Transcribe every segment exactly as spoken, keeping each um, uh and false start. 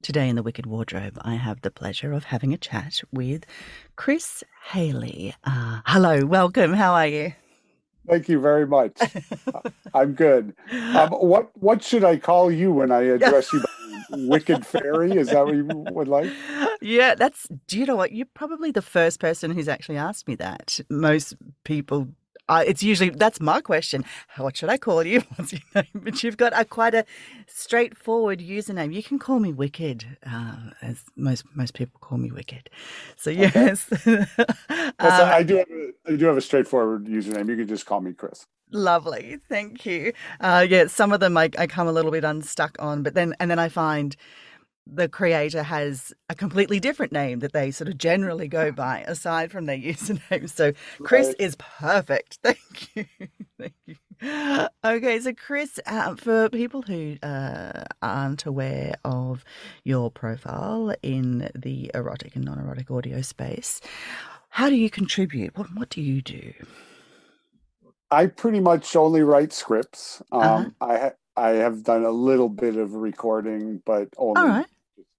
Today in the Wicked Wardrobe, I have the pleasure of having a chat with Chris Haley. Uh, hello, welcome. How are you? Thank you very much. Uh, I'm good. Um, what what should I call you when I address you by Wicked Fairy? Is that what you would like? Yeah, that's. Do you know what? You're probably the first person who's actually asked me that. Most people, uh, it's usually that's my question. What should I call you? What's your name? But you've got a quite a straightforward username. You can call me Wicked, uh, as most most people call me Wicked. So Okay. yes, Yes, um, I, I do have a, I do have a straightforward username. You can just call me Chris. lovely. Thank you. Uh, yeah, some of them I, I come a little bit unstuck on, but then and then I find the creator has a completely different name that they sort of generally go by aside from their username. So Chris Right. is perfect. Thank you. Thank you. Okay, so Chris, uh, for people who uh, aren't aware of your profile in the erotic and non-erotic audio space, how do you contribute? What what do you do? I pretty much only write scripts. Uh-huh. Um, I ha I have done a little bit of recording, but All only right.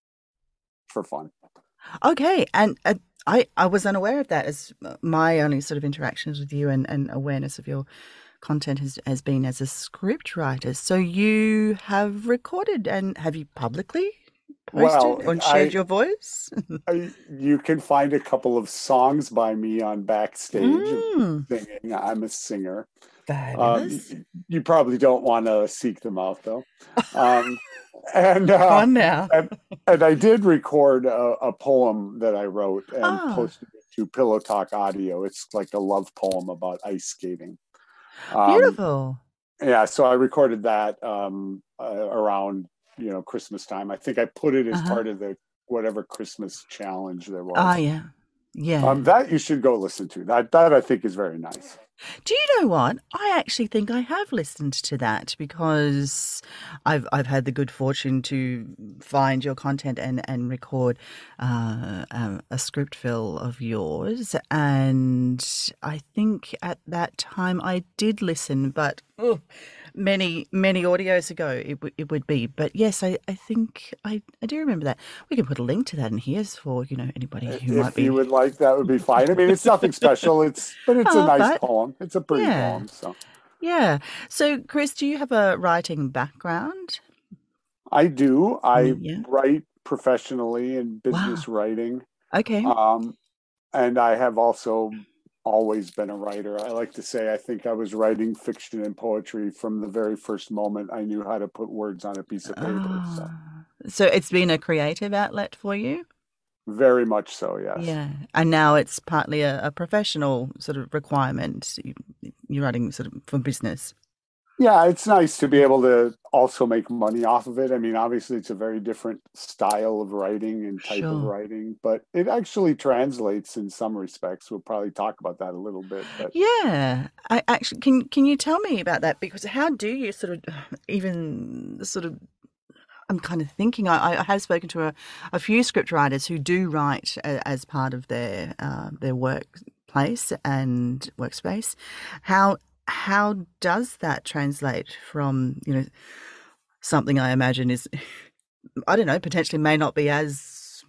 for fun. Okay, and uh, I I was unaware of that as my only sort of interactions with you and, and awareness of your content has, has been as a script writer. So you have recorded and have you publicly Well, posted or shared I, your voice? I you can find a couple of songs by me on Backstage of Mm, singing. I'm a singer. Um, fabulous. y- you probably don't want to seek them out though. Um, and uh, On now. and and I did record a, a poem that I wrote and Oh, posted it to Pillow Talk Audio. It's like a love poem about ice skating. Um, beautiful. yeah, so I recorded that um, uh, around you know Christmas time. I think I put it as Uh-huh. part of the whatever Christmas challenge there Ah, was. yeah. Yeah. Um, that you should go listen to. That that I think is very nice. Do you know what? I actually think I have listened to that because I've I've had the good fortune to find your content and and record uh, um, a script fill of yours, and I think at that time I did listen, but oh, many many audios ago it w- it would be. But yes, I I think I I do remember that. We can put a link to that in here for you know anybody who might If you be. would like, that would be fine. I mean, it's nothing special. It's but it's a Oh, nice but poem. It's a pretty yeah. poem. So Yeah. So, Chris, do you have a writing background? I do. I Any, yeah. write professionally in business Wow. writing. Okay. Um, and I have also always been a writer. I like to say I think I was writing fiction and poetry from the very first moment I knew how to put words on a piece of paper. So Ah. So it's been a creative outlet for you? very much so, yes. Yeah. And now it's partly a, a professional sort of requirement. You, you're writing sort of for business. Yeah, it's nice to be able to also make money off of it. I mean, obviously, it's a very different style of writing and type of Sure. writing, but it actually translates in some respects. We'll probably talk about that a little bit, but Yeah. I actually can can you tell me about that? Because how do you sort of even sort of I'm kind of thinking. I, I have spoken to a, a few script writers who do write a, as part of their uh, their workplace and workspace. How how does that translate from you know something I imagine is I don't know potentially may not be as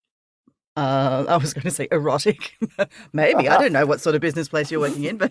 uh, I was going to say erotic. Maybe I don't know what sort of business place you're working in, but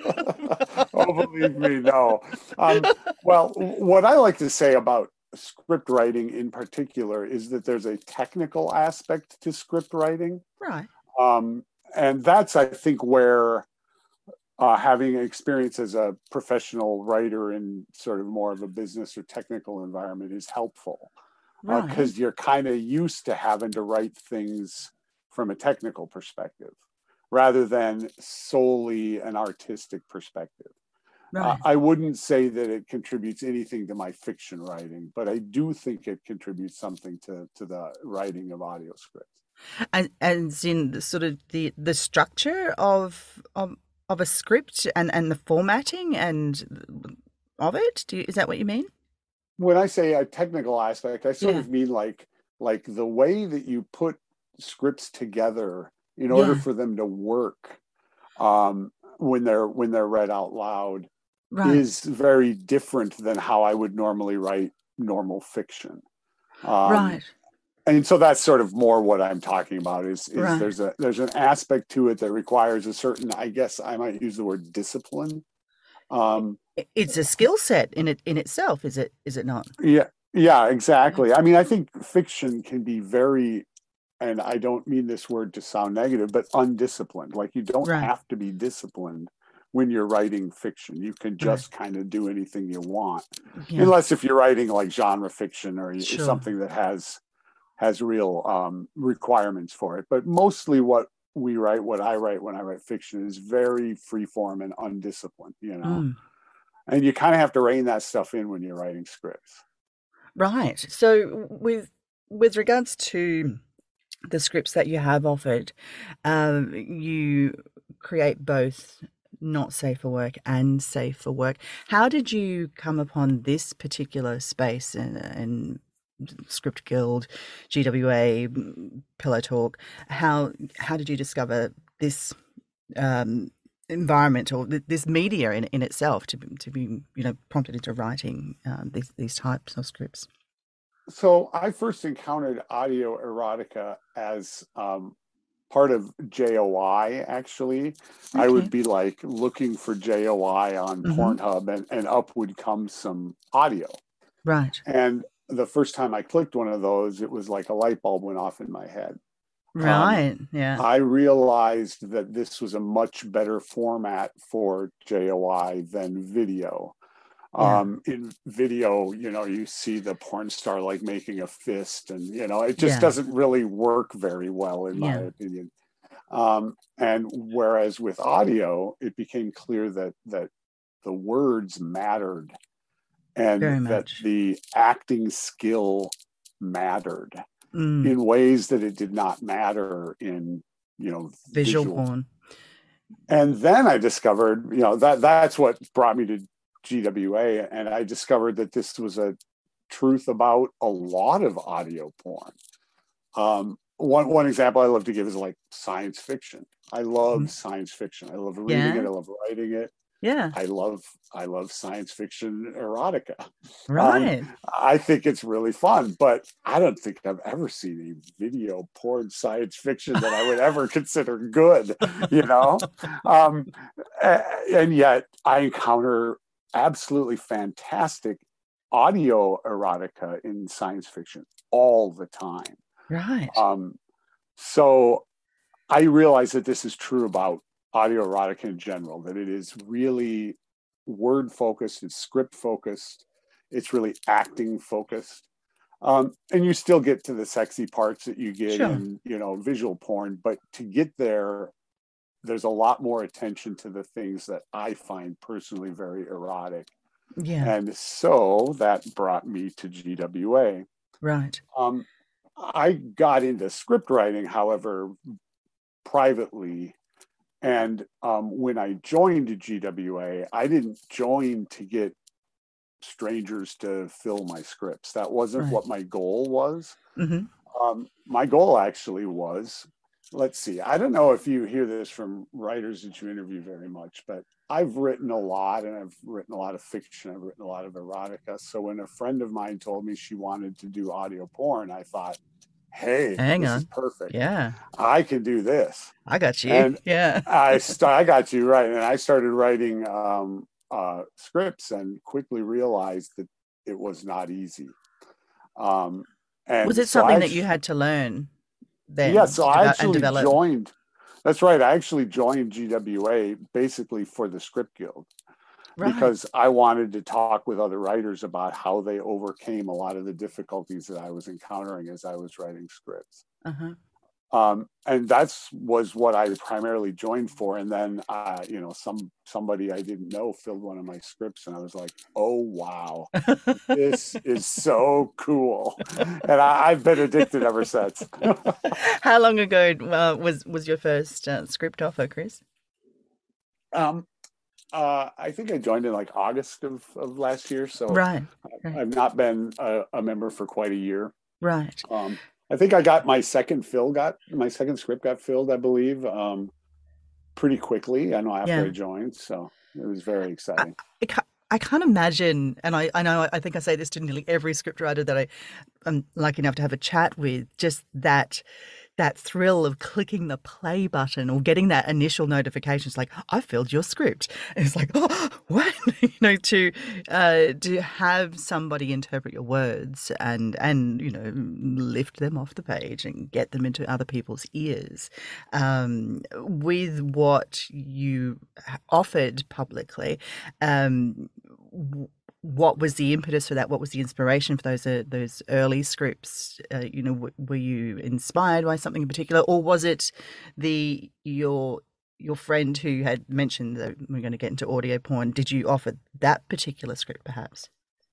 oh, believe me, no. Um, well, what I like to say about script writing in particular is that there's a technical aspect to script writing. right, Um, and that's, I think, where uh, having experience as a professional writer in sort of more of a business or technical environment is helpful right, because uh, you're kind of used to having to write things from a technical perspective rather than solely an artistic perspective. Uh, right. I wouldn't say that it contributes anything to my fiction writing, but I do think it contributes something to, to the writing of audio scripts. And as in the sort of the the structure of of of a script and and the formatting and of it. Do you, is that what you mean? When I say a technical aspect, I sort Yeah, of mean like like the way that you put scripts together in order yeah, for them to work um, when they're when they're read out loud right, is very different than how I would normally write normal fiction. Um, right. and so that's sort of more what I'm talking about is, is Right. there's a, there's an aspect to it that requires a certain, I guess I might use the word discipline. Um, It's a skill set in it in itself, is it? Is it not? yeah, yeah, Yeah. exactly. I mean, I think fiction can be very, and I don't mean this word to sound negative, but undisciplined. Like you don't Right. have to be disciplined when you're writing fiction. You can Right. just kind of do anything you want, Yeah. unless if you're writing like genre fiction or Sure. something that has has real um, requirements for it. But mostly what we write, what I write when I write fiction is very freeform and undisciplined, you know. Mm. And you kind of have to rein that stuff in when you're writing scripts. Right. So with with regards to the scripts that you have offered, um, you create both not safe for work and safe for work. How did you come upon this particular space in, in Script Guild, G W A, Pillow Talk? How how did you discover this um, environment or th- this media in in itself to be- to be you know prompted into writing um, these these types of scripts? So I first encountered audio erotica as um, part of J O I, actually. I would Okay. be like looking for J O I on Mm-hmm. Pornhub, and, and up would come some audio. Right. And the first time I clicked one of those, it was like a light bulb went off in my head. Um, Right. Yeah. I realized that this was a much better format for J O I than video. Yeah. Um, in video, you know, you see the porn star like making a fist, and you know, it just Yeah. doesn't really work very well, in my Yeah. opinion. Um, and whereas with audio, it became clear that that the words mattered, and Very that much. the acting skill mattered Mm. in ways that it did not matter in, you know, Visual visual. porn. And then I discovered, you know, that that's what brought me to G W A, and I discovered that this was a truth about a lot of audio porn. Um, one one example I love to give is like science fiction. I love Mhm. science fiction. I love reading it. Yeah. I love writing it. Yeah. I love I love science fiction erotica. Um, Right. I think it's really fun, but I don't think I've ever seen a video porn science fiction that I would ever consider good. You know, um, and yet I encounter absolutely fantastic audio erotica in science fiction all the time. Right. Um, so I realize that this is true about audio erotica in general, that it is really word focused, it's script focused, it's really acting focused. Um, and you still get to the sexy parts that you get Sure. in, you know, visual porn, but to get there, there's a lot more attention to the things that I find personally very erotic. Yeah. And so that brought me to G W A. Right. Um, I got into script writing, however, privately. And um, when I joined G W A, I didn't join to get strangers to fill my scripts. That wasn't Right. what my goal was. Mm-hmm. Um, my goal actually was, let's see, I don't know if you hear this from writers that you interview very much, but I've written a lot, and I've written a lot of fiction. I've written a lot of erotica. So when a friend of mine told me she wanted to do audio porn, I thought, hey, Hang this is on. perfect. Yeah. I can do this. I got you. And Yeah. I st- I got you right. And I started writing um, uh, scripts and quickly realized that it was not easy. Um, Was and it so something I, that you had to learn yeah, then so to I develop and actually develop? joined. That's right. I actually joined G W A basically for the Script Guild, Right. because I wanted to talk with other writers about how they overcame a lot of the difficulties that I was encountering as I was writing scripts. Uh-huh. Um, and that's was what I primarily joined for. And then, uh, you know, some somebody I didn't know filled one of my scripts, and I was like, "Oh wow, this is so cool!" And I, I've been addicted ever since. How long ago uh, was was your first uh, script offer, Chris? um, uh, I think I joined in like August of, of last year, so Right. Right. I've not been a, a member for quite a year. Right. Um, I think I got my second fill got my second script got filled, I believe, um, pretty quickly. I know after I Yeah. joined, so it was very I, exciting. I can't imagine, and I, I know I think I say this to nearly every scriptwriter that I, I'm lucky enough to have a chat with, just that that thrill of clicking the play button or getting that initial notification. It's like, I filled your script. And it's like, oh, what? you know, to uh, to have somebody interpret your words and, and, you know, lift them off the page and get them into other people's ears um, with what you offered publicly. Um, what was the impetus for that? What was the inspiration for those uh, those early scripts? Uh, you know, w- were you inspired by something in particular, or was it the your your friend who had mentioned that we're going to get into audio porn? Did you offer that particular script, perhaps?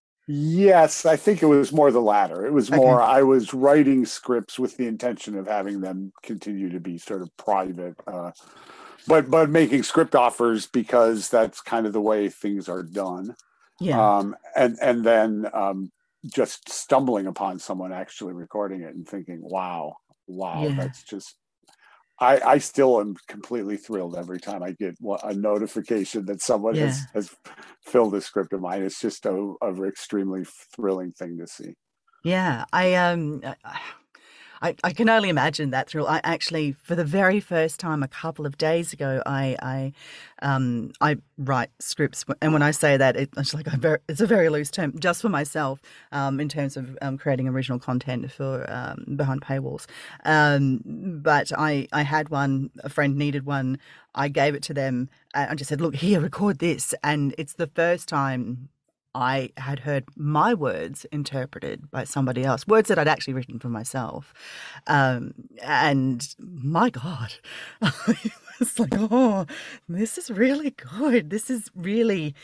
Yes, I think it was more the latter. It was Okay. more I was writing scripts with the intention of having them continue to be sort of private, uh, but but making script offers because that's kind of the way things are done. Yeah. Um, and and then um, just stumbling upon someone actually recording it and thinking, "Wow, wow, Yeah. that's just." I, I still am completely thrilled every time I get a notification that someone Yeah. has has filled a script of mine. It's just a, a extremely thrilling thing to see. Yeah. I um. I, I, I can only imagine that thrill. I actually, for the very first time, a couple of days ago, I I, um, I write scripts, and when I say that, it, it's like a very, it's a very loose term, just for myself, um, in terms of um, creating original content for um, behind paywalls. Um, but I I had one, a friend needed one. I gave it to them. And I just said, "Look, here, record this," and it's the first time I had heard my words interpreted by somebody else, words that I'd actually written for myself. Um, and my God, I was like, oh, this is really good. This is really,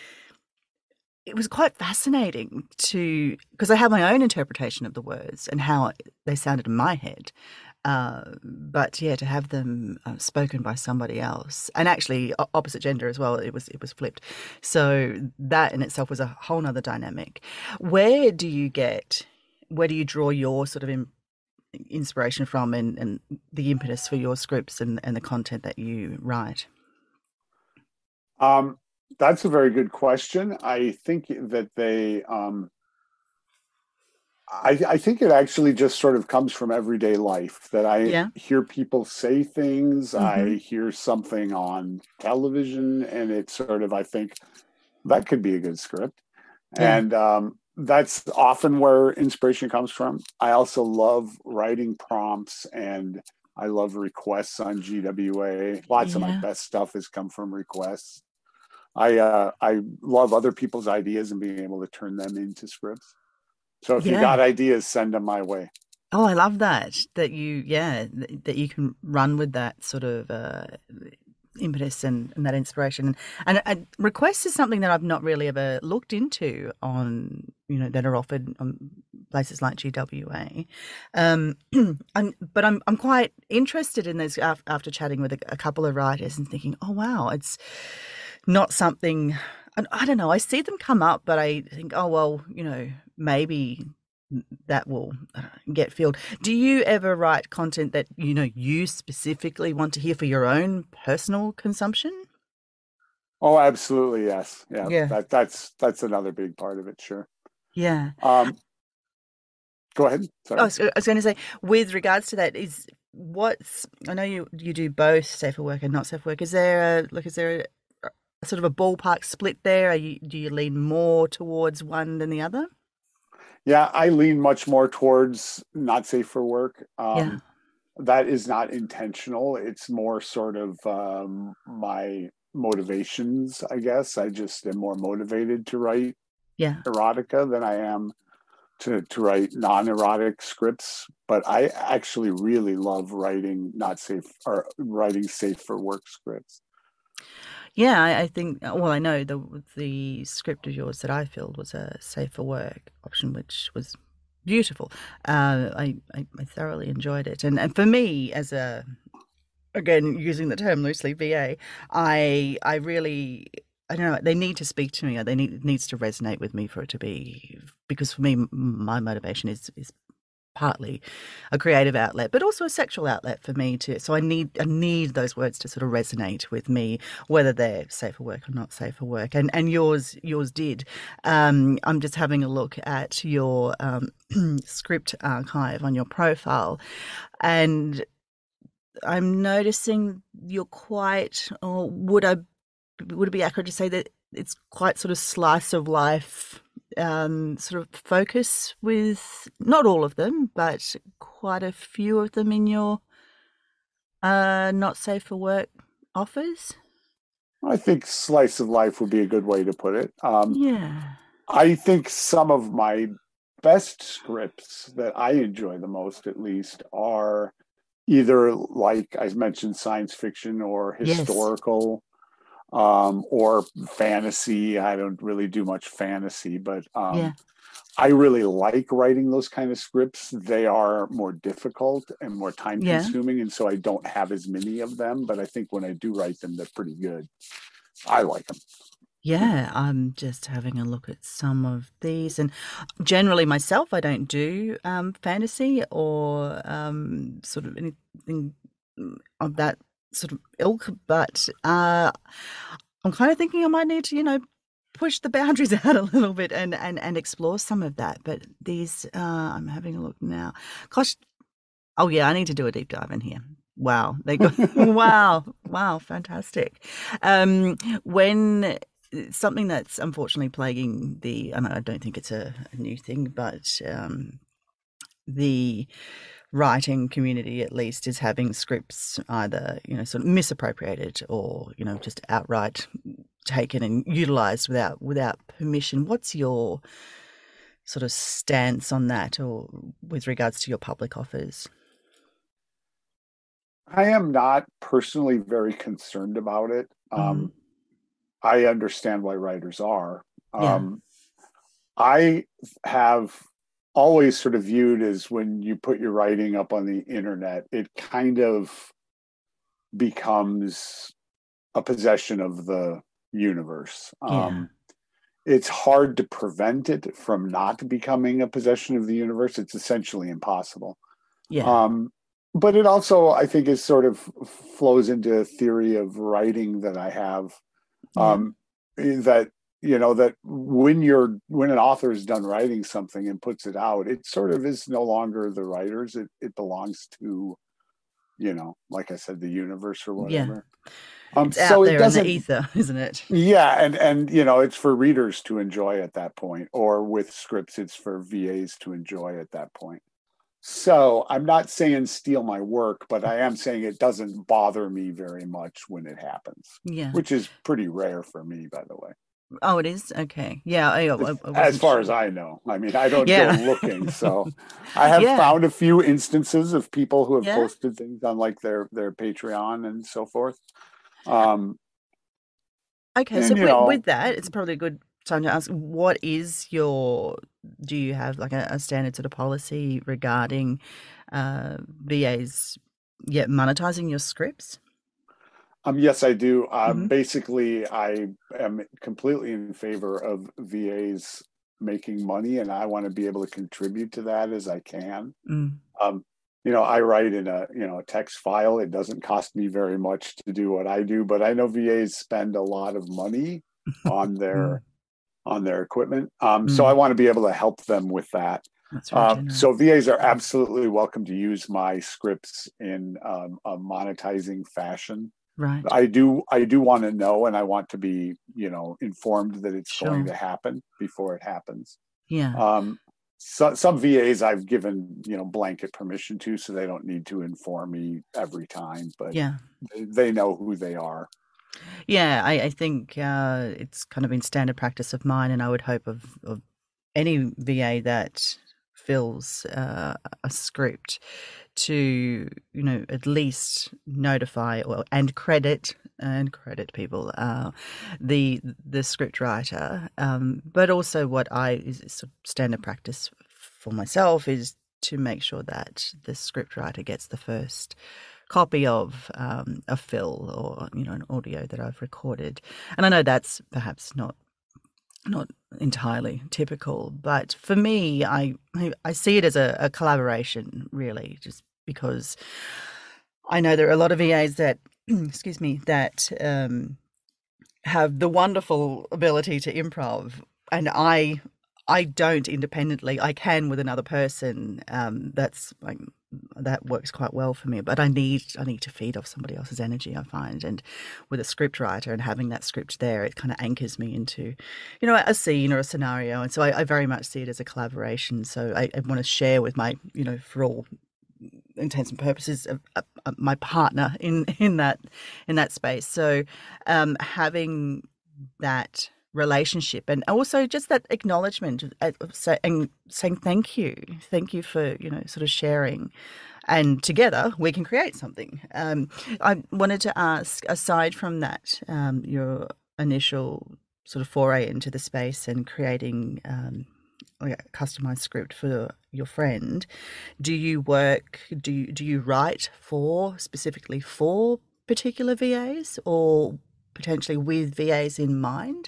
it was quite fascinating to, because I have my own interpretation of the words and how they sounded in my head. Uh, but yeah, to have them uh, spoken by somebody else, and actually o- opposite gender as well, it was it was flipped. So that in itself was a whole nother dynamic. Where do you get, where do you draw your sort of in, inspiration from, and, and the impetus for your scripts and, and the content that you write? Um, that's a very good question. I think that they, um, I, I think it actually just sort of comes from everyday life that I Yeah. hear people say things, Mm-hmm. I hear something on television, and it's sort of, I think that could be a good script. Yeah. And um, that's often where inspiration comes from. I also love writing prompts and I love requests on G W A. Lots of my Yeah. best stuff has come from requests. I uh, I love other people's ideas and being able to turn them into scripts. So if you Yeah. got ideas, send them my way. Oh, I love that. That you, yeah, th- that you can run with that sort of uh, impetus and, and that inspiration. And, and requests is something that I've not really ever looked into on, you know, that are offered on places like G W A. Um, I'm, but I'm I'm quite interested in those af- after chatting with a, a couple of writers and thinking, oh wow, it's not something. And I don't know. I see them come up, but I think, oh well, you know, maybe that will uh, get filled. Do you ever write content that you know you specifically want to hear for your own personal consumption? Oh, absolutely, yes. Yeah, Yeah, that that's that's another big part of it, sure. yeah. Um, go ahead. I Sorry. was, I was going to say, with regards to that, is what's I know you you do both safe for work and not safe for work. Is there a like is there a, a sort of a ballpark split there? Are you do you lean more towards one than the other? Yeah, I lean much more towards not safe for work. Yeah, Um, that is not intentional. It's more sort of um, my motivations, I guess. I just am more motivated to write yeah. erotica than I am to, to write non-erotic scripts. But I actually really love writing not safe or writing safe for work scripts. Yeah, I, I think. Well, I know the the script of yours that I filled was a safe for work option, which was beautiful. Uh, I, I I thoroughly enjoyed it, and and for me as a again using the term loosely V A, I I really. I don't know. They need to speak to me. They need it needs to resonate with me for it to be because for me, my motivation is is partly a creative outlet, but also a sexual outlet for me too. So I need I need those words to sort of resonate with me, whether they're safe for work or not safe for work. And and yours yours did. Um, I'm just having a look at your um, script archive on your profile, and I'm noticing you're quite, or would I would it be accurate to say that it's quite sort of slice of life um, sort of focus with not all of them, but quite a few of them in your uh, not safe for work offers? I think slice of life would be a good way to put it. Um, Yeah. I think some of my best scripts that I enjoy the most, at least, are either, like I mentioned, science fiction or Yes. historical, um, or fantasy. I don't really do much fantasy, but Yeah. um, I really like writing those kind of scripts. They are more difficult and more time Yeah. consuming, and so I don't have as many of them. But I think when I do write them, they're pretty good. I like them. Yeah, I'm just having a look at some of these, and generally myself, I don't do um, fantasy or um, sort of anything of that sort of ilk. But uh, I'm kind of thinking I might need to, you know, push the boundaries out a little bit and and and explore some of that. But these, uh, I'm having a look now. Gosh, oh yeah, I need to do a deep dive in here. Wow, they go. Wow, wow, fantastic. Um, when something that's unfortunately plaguing the, and I don't think it's a, a new thing, but um, the writing community at least is having scripts either, you know, sort of misappropriated or, you know, just outright taken and utilized without without permission. What's your sort of stance on that, or with regards to your public offers? I am not personally very concerned about it. Mm, Um, I understand why writers are. yeah, Um, I have always sort of viewed as when you put your writing up on the internet, it kind of becomes a possession of the universe. yeah, Um, it's hard to prevent it from not becoming a possession of the universe. It's essentially impossible. yeah, Um, but it also, I think, is sort of flows into a theory of writing that I have, yeah, um, that you know that when you're when an author is done writing something and puts it out, it sort of is no longer the writers. It it belongs to, you know, like I said, the universe or yeah. whatever. Um, It's out so it there in the doesn't. ether, isn't it? Yeah, and and you know, it's for readers to enjoy at that point, or with scripts, it's for V As to enjoy at that point. So I'm not saying steal my work, but I am saying it doesn't bother me very much when it happens, Yeah. which is pretty rare for me, by the way, Oh, it is? Okay. Yeah, I, I, as, I as wasn't far as sure. I know. I mean, I don't go Yeah. looking, so I have Yeah. found a few instances of people who have Yeah. posted things on like their their Patreon and so forth. Um, Okay. So and you with, with know, that, it's probably a good time to ask, what is your, do you have like a, a standard sort of policy regarding uh, V As, yeah, monetizing your scripts? Um, yes, I do. Um, Mm-hmm. basically, I am completely in favor of V As making money, and I want to be able to contribute to that as I can. Mm. Um, you know, I write in a you know a text file. It doesn't cost me very much to do what I do, but I know V As spend a lot of money on Mm. their on their equipment. Um, so I Mm. want to be able to help them with that. That's very Uh, generous. so V As are absolutely welcome to use my scripts in um, a monetizing fashion. Right. I do I do want to know, and I want to be, you know, informed that it's going Sure. to happen before it happens. Yeah. Um, so, some V As I've given, you know, blanket permission to, so they don't need to inform me every time, but Yeah. they, they know who they are. Yeah, I, I think uh, it's kind of been standard practice of mine, and I would hope of, of any V A that fills uh, a script to, you know, at least notify or and credit and credit people uh, the the script writer, um, but also what I is sort of standard practice for myself is to make sure that the script writer gets the first copy of um, a fill or, you know, an audio that I've recorded. And I know that's perhaps not not entirely typical. But for me, I I see it as a, a collaboration, really, just because I know there are a lot of V As that, excuse me, that um, have the wonderful ability to improv, and I I don't independently. I can with another person. Um, that's like that works quite well for me. But I need I need to feed off somebody else's energy, I find. And with a script writer and having that script there, it kind of anchors me into, you know, a scene or a scenario. And so I, I very much see it as a collaboration. So I, I want to share with my, you know, for all intents and purposes, uh, uh, my partner in in that in that space. So um, having that relationship and also just that acknowledgement uh, say, and saying thank you, thank you for, you know, sort of sharing, and together we can create something. Um, I wanted to ask, aside from that, um, your initial sort of foray into the space and creating um, like a customized script for your friend, do you work, do you, do you write for, specifically for particular V As or potentially with V As in mind?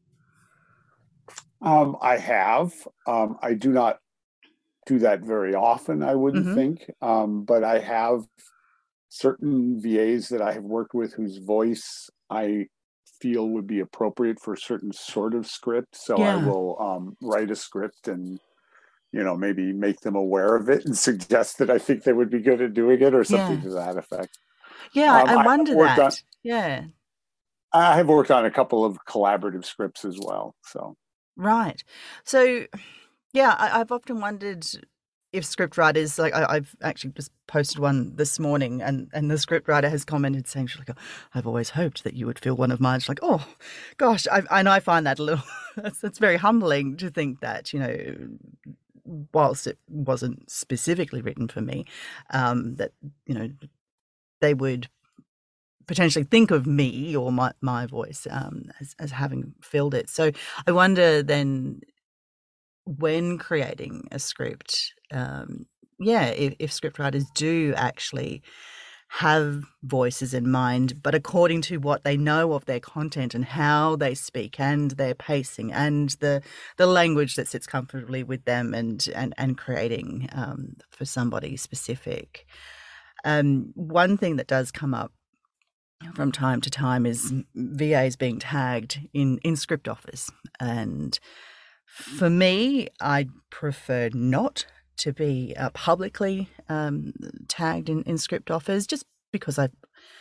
Um, I have. Um, I do not do that very often, I wouldn't Mm-hmm. think. Um, but I have certain V As that I have worked with whose voice I feel would be appropriate for a certain sort of script. So I Yeah. will um, write a script and, you know, maybe make them aware of it and suggest that I think they would be good at doing it or something Yeah. to that effect. Yeah, I, Um, I I have wonder worked on that. Yeah. I have worked on a couple of collaborative scripts as well. So Right. So, yeah, I, I've often wondered if script writers, like I, I've actually just posted one this morning, and, and the script writer has commented saying, she's like, oh, I've always hoped that you would feel one of mine. She's like, oh, gosh, I, and I find that a little, that's, that's very humbling to think that, you know, whilst it wasn't specifically written for me, um, that, you know, they would potentially think of me or my, my voice um, as, as having filled it. So I wonder then, when creating a script, um, yeah, if, if script writers do actually have voices in mind, but according to what they know of their content and how they speak and their pacing and the the language that sits comfortably with them, and and and creating um, for somebody specific. Um, one thing that does come up from time to time is V As being tagged in in script offers, and for me, I prefer not to be uh, publicly um, tagged in, in script offers, just because I,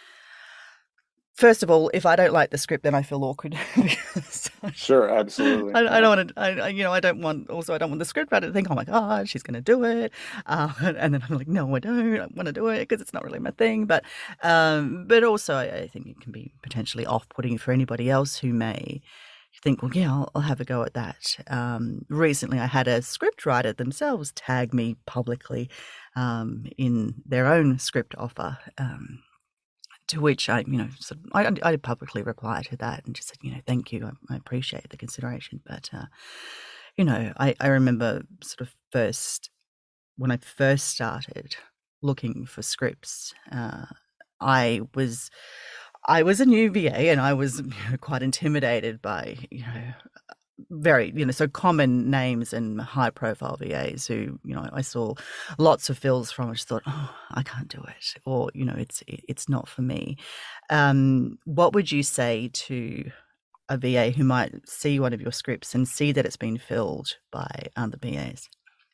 first of all, if I don't like the script, then I feel awkward. Because I, sure, absolutely. I Yeah. don't want to, I, you know, I don't want, also, I don't want the script writer to think, oh my God, she's going to do it. Uh, and then I'm like, no, I don't, I want to do it because it's not really my thing. But, um, but also, I, I think it can be potentially off putting for anybody else who may think, well, yeah, I'll, I'll have a go at that. Um, recently, I had a script writer themselves tag me publicly um, in their own script offer, um, to which I, you know, sort of, I, I publicly replied to that and just said, you know, thank you, I, I appreciate the consideration. But, uh, you know, I, I remember sort of first, when I first started looking for scripts, uh, I was I was a new V A, and I was, you know, quite intimidated by, you know, very, you know, so common names and high profile V As who, you know, I saw lots of fills from, which thought, oh, I can't do it, or, you know, it's it's not for me. Um, what would you say to a V A who might see one of your scripts and see that it's been filled by other V As?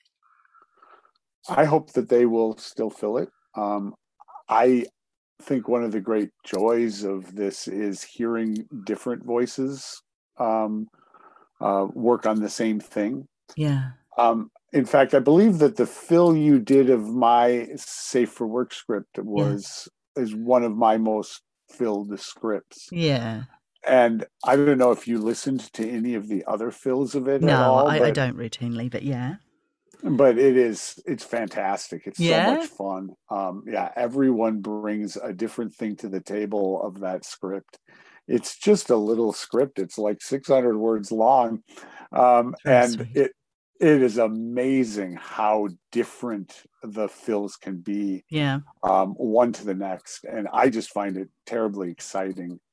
I hope that they will still fill it. Um, I think one of the great joys of this is hearing different voices um, uh, work on the same thing. Yeah. Um, in fact, I believe that the fill you did of my Safe for Work script Yeah. was is one of my most filled scripts. Yeah. And I don't know if you listened to any of the other fills of it at No, all, I, I but don't routinely, but yeah. but it is it's fantastic. It's so much Yeah. fun. Um, yeah, everyone brings a different thing to the table of that script. It's just a little script. It's like six hundred words long, um, It's very and sweet. it it is amazing how different the fills can be Yeah. um, one to the next. And I just find it terribly exciting.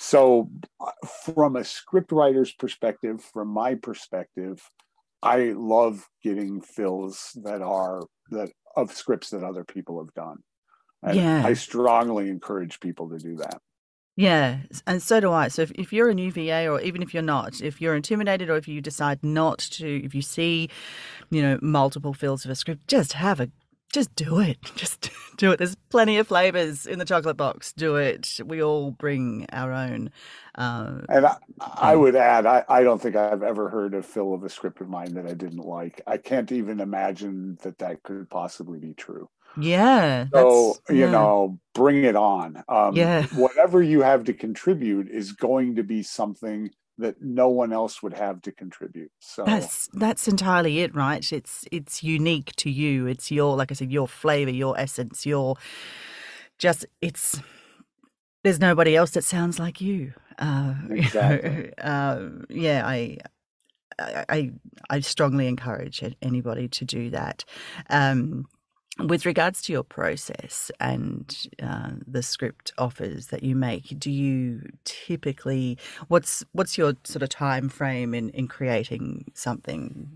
So, uh, from a script writer's perspective, from my perspective, I love getting fills that are that of scripts that other people have done, and I Yeah. strongly encourage people to do that. Yeah, and so do I. So if, if you're a new V A, or even if you're not, if you're intimidated, or if you decide not to, if you see, you know, multiple fills of a script, just have a, just do it. Just do it. There's plenty of flavors in the chocolate box. Do it. We all bring our own uh, And I, I thing. would add, I, I don't think I've ever heard a fill of a script of mine that I didn't like. I can't even imagine that that could possibly be true. Yeah, So, that's, you yeah, know, bring it on. Um, yeah. whatever you have to contribute is going to be something that no one else would have to contribute. So, That's that's entirely it, right? It's it's unique to you. It's your, like I said, your flavor, your essence, your just it's there's nobody else that sounds like you. Uh, you exactly. know, uh, yeah, I, I, I I strongly encourage anybody to do that. Um, with regards to your process and uh, the script offers that you make, do you typically what's what's your sort of time frame in in creating something?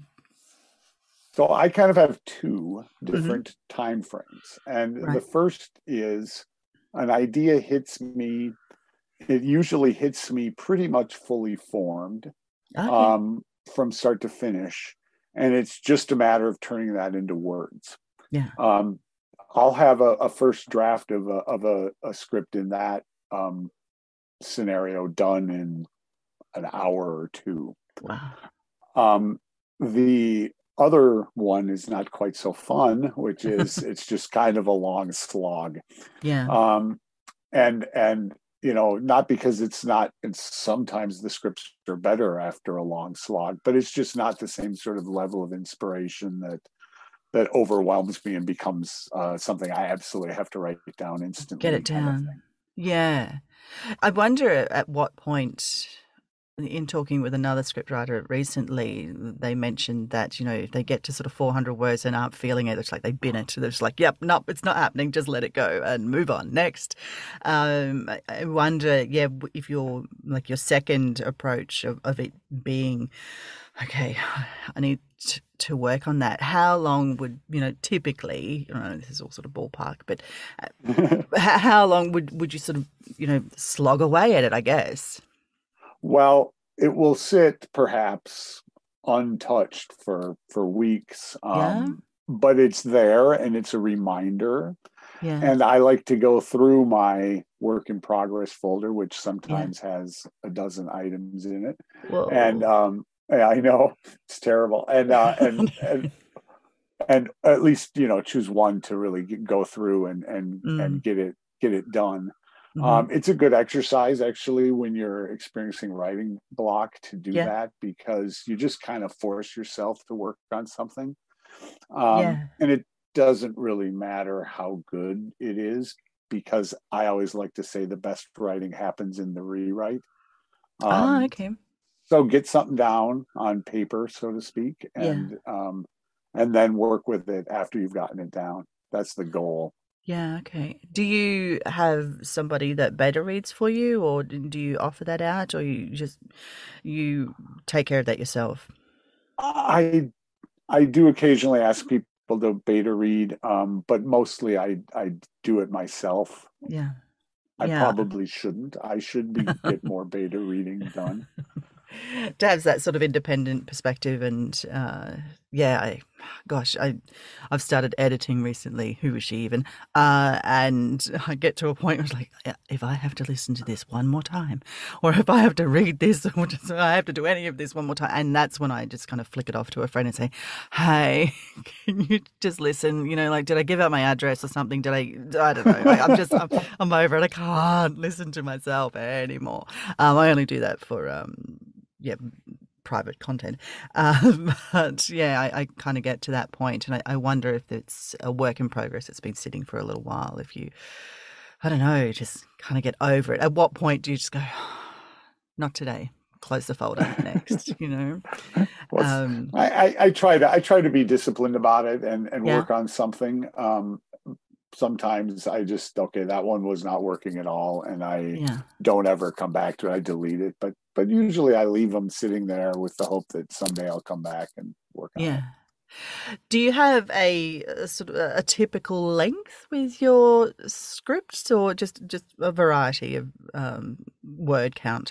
So I kind of have two Hmm. different time frames. And the Right. first is an idea hits me, it usually hits me pretty much fully formed, Okay. um, from start to finish. And it's just a matter of turning that into words. Yeah. Um, I'll have a, a first draft of a of a, a script in that um, scenario done in an hour or two. Wow. Um, the other one is not quite so fun, which is it's just kind of a long slog. Yeah. Um, and and you know, not because it's not, and sometimes the scripts are better after a long slog, but it's just not the same sort of level of inspiration that that overwhelms me and becomes uh, something I absolutely have to write it down Get instantly, it kind of down. Yeah. I wonder at what point, in talking with another scriptwriter recently, they mentioned that, you know, if they get to sort of four hundred words and aren't feeling it, it's like they bin it. They're just like, yep, nope, it's not happening. Just let it go and move on. Next. Um, I I wonder, yeah, if your, like your second approach of, of it being, okay, I need t- to work on that. How long would, you know, typically, I know this is all sort of ballpark, but uh, thing. h- how long would, would you sort of, you know, slog away at it, I guess? Well, it will sit perhaps untouched for for weeks, Yeah. um, but it's there and it's a reminder. Yeah. And I like to go through my work in progress folder, which Yeah. sometimes has a dozen items in it. And Whoa. um, yeah, I know it's terrible. And uh, and and and at least you know choose one to really go through and and Mm, and get it get it done. hmm. Um, it's a good exercise actually when you're experiencing writing block to do Yeah. that because you just kind of force yourself to work on something, um, Yeah. and it doesn't really matter how good it is because I always like to say the best writing happens in the rewrite. Ah, Um, okay. so get something down on paper, so to speak, Yeah. and um, and then work with it after you've gotten it down. That's the goal. Yeah. Okay. Do you have somebody that beta reads for you, or d- do you offer that out, or you just you take care of that yourself? I I do occasionally ask people to beta read, um, but mostly I I do it myself. Yeah. I Yeah. probably shouldn't. I should be get more beta reading done. To have that sort of independent perspective and uh yeah, I gosh, I I've started editing recently. Who is she even? Uh and I get to a point where it's like, "Yeah, if I have to listen to this one more time, or if I have to read this, or just, I have to do any of this one more time," and that's when I just kind of flick it off to a friend and say, "Hey, can you just listen? You know, like, did I give out my address or something? Did I? I don't know. I, I'm just, I'm, I'm over it. I can't listen to myself anymore." Um, I only do that for um, yeah, private content. Um, but yeah, I, I kind of get to that point, and I, I wonder if it's a work in progress that's been sitting for a little while. If you, I don't know, just kind of get over it. At what point do you just go, not today? Close the folder. Next, you know. well, Um, I, I, I try to I try to be disciplined about it and and yeah. work on something. Um, sometimes I just, okay, that one was not working at all, and I Yeah. don't ever come back to it. I delete it, but but usually I leave them sitting there with the hope that someday I'll come back and work on Yeah. it. Do you have a, a sort of a typical length with your scripts, or just just a variety of um, word count?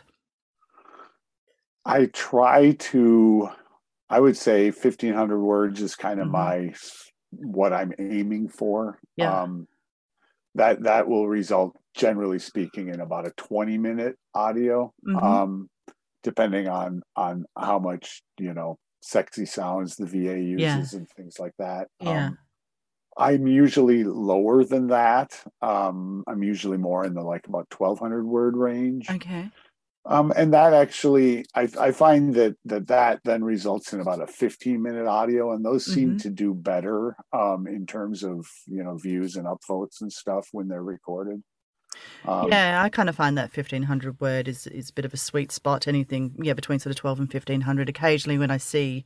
I try to, I would say fifteen hundred words is kind of Hmm. my, what I'm aiming for. Yeah. Um, that that will result, generally speaking, in about a twenty minute audio, Hmm. um, depending on on how much, you know, sexy sounds the V A Yeah. uses and things like that. Yeah. Um, I'm usually lower than that. Um, I'm usually more in the like about twelve hundred word range. Okay. Um, and that actually, I, I find that, that that then results in about a fifteen minute audio, and those seem Hmm. to do better um, in terms of, you know, views and upvotes and stuff when they're recorded. Um, Yeah, I kind of find that fifteen hundred word is is a bit of a sweet spot. Anything, yeah, between sort of twelve and fifteen hundred. Occasionally, when I see,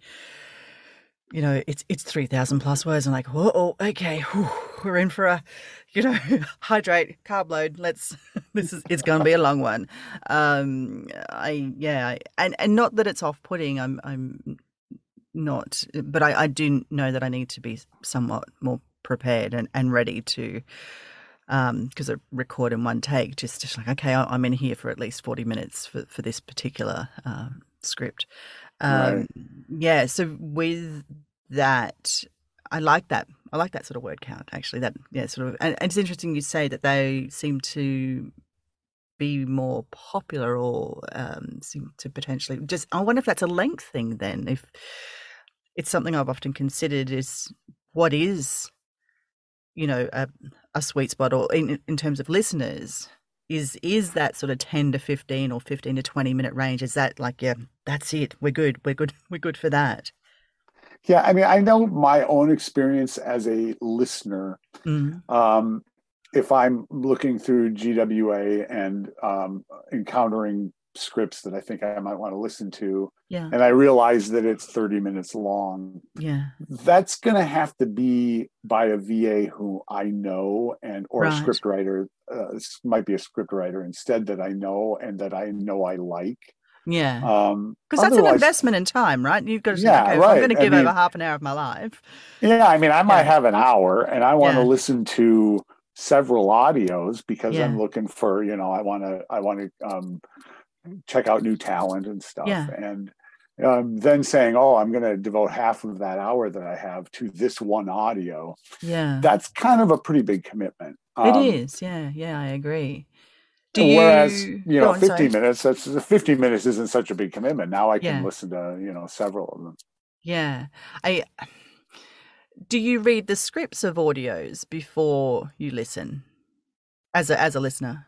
you know, it's it's three thousand plus words, I'm like, whoa, okay, whew, we're in for a, you know, hydrate, carb load. Let's, this is, it's going to be a long one. Um, I, yeah, I- and and not that it's off putting. I'm I'm not, but I I do know that I need to be somewhat more prepared and and ready to. Um, because I record in one take, just, just like, okay, I- I'm in here for at least forty minutes for, for this particular um, script. Um, right. yeah, so with that, I like that. I like that sort of word count, actually. That, yeah, sort of, and, and it's interesting you say that they seem to be more popular, or um, seem to potentially just, I wonder if that's a length thing then. If it's something I've often considered is what is, you know, a, a sweet spot, or in, in terms of listeners, is is that sort of ten to fifteen or fifteen to twenty minute range? Is that like, yeah, that's it, we're good, we're good, we're good for that? Yeah, I mean, I know my own experience as a listener. Mm, Um, if I'm looking through G W A and um, encountering scripts that I think I might want to listen to, yeah, and I realize that it's thirty minutes long, yeah, that's going to have to be by a V A who I know, and or a right. script writer. Uh, might be a script writer instead that I know and that I know I like. Yeah, Um, because that's an otherwise, investment in time, right? You've got to think, yeah, okay, if I'm going right. to I give over mean, half an hour of my life, yeah, I mean, I might yeah, have an hour and I want to yeah, listen to several audios because I'm yeah, looking for, you know, I want to, I want to um, check out new talent and stuff. yeah, And um, then saying, oh, I'm going to devote half of that hour that I have to this one audio. yeah. That's kind of a pretty big commitment. It Um, is, yeah, yeah, I agree. Do whereas, you you go know, on? Sorry. fifteen minutes, that's fifteen minutes isn't such a big commitment. Now I can Yeah, listen to, you know, several of them. yeah. I Do you read the scripts of audios before you listen as a as a listener?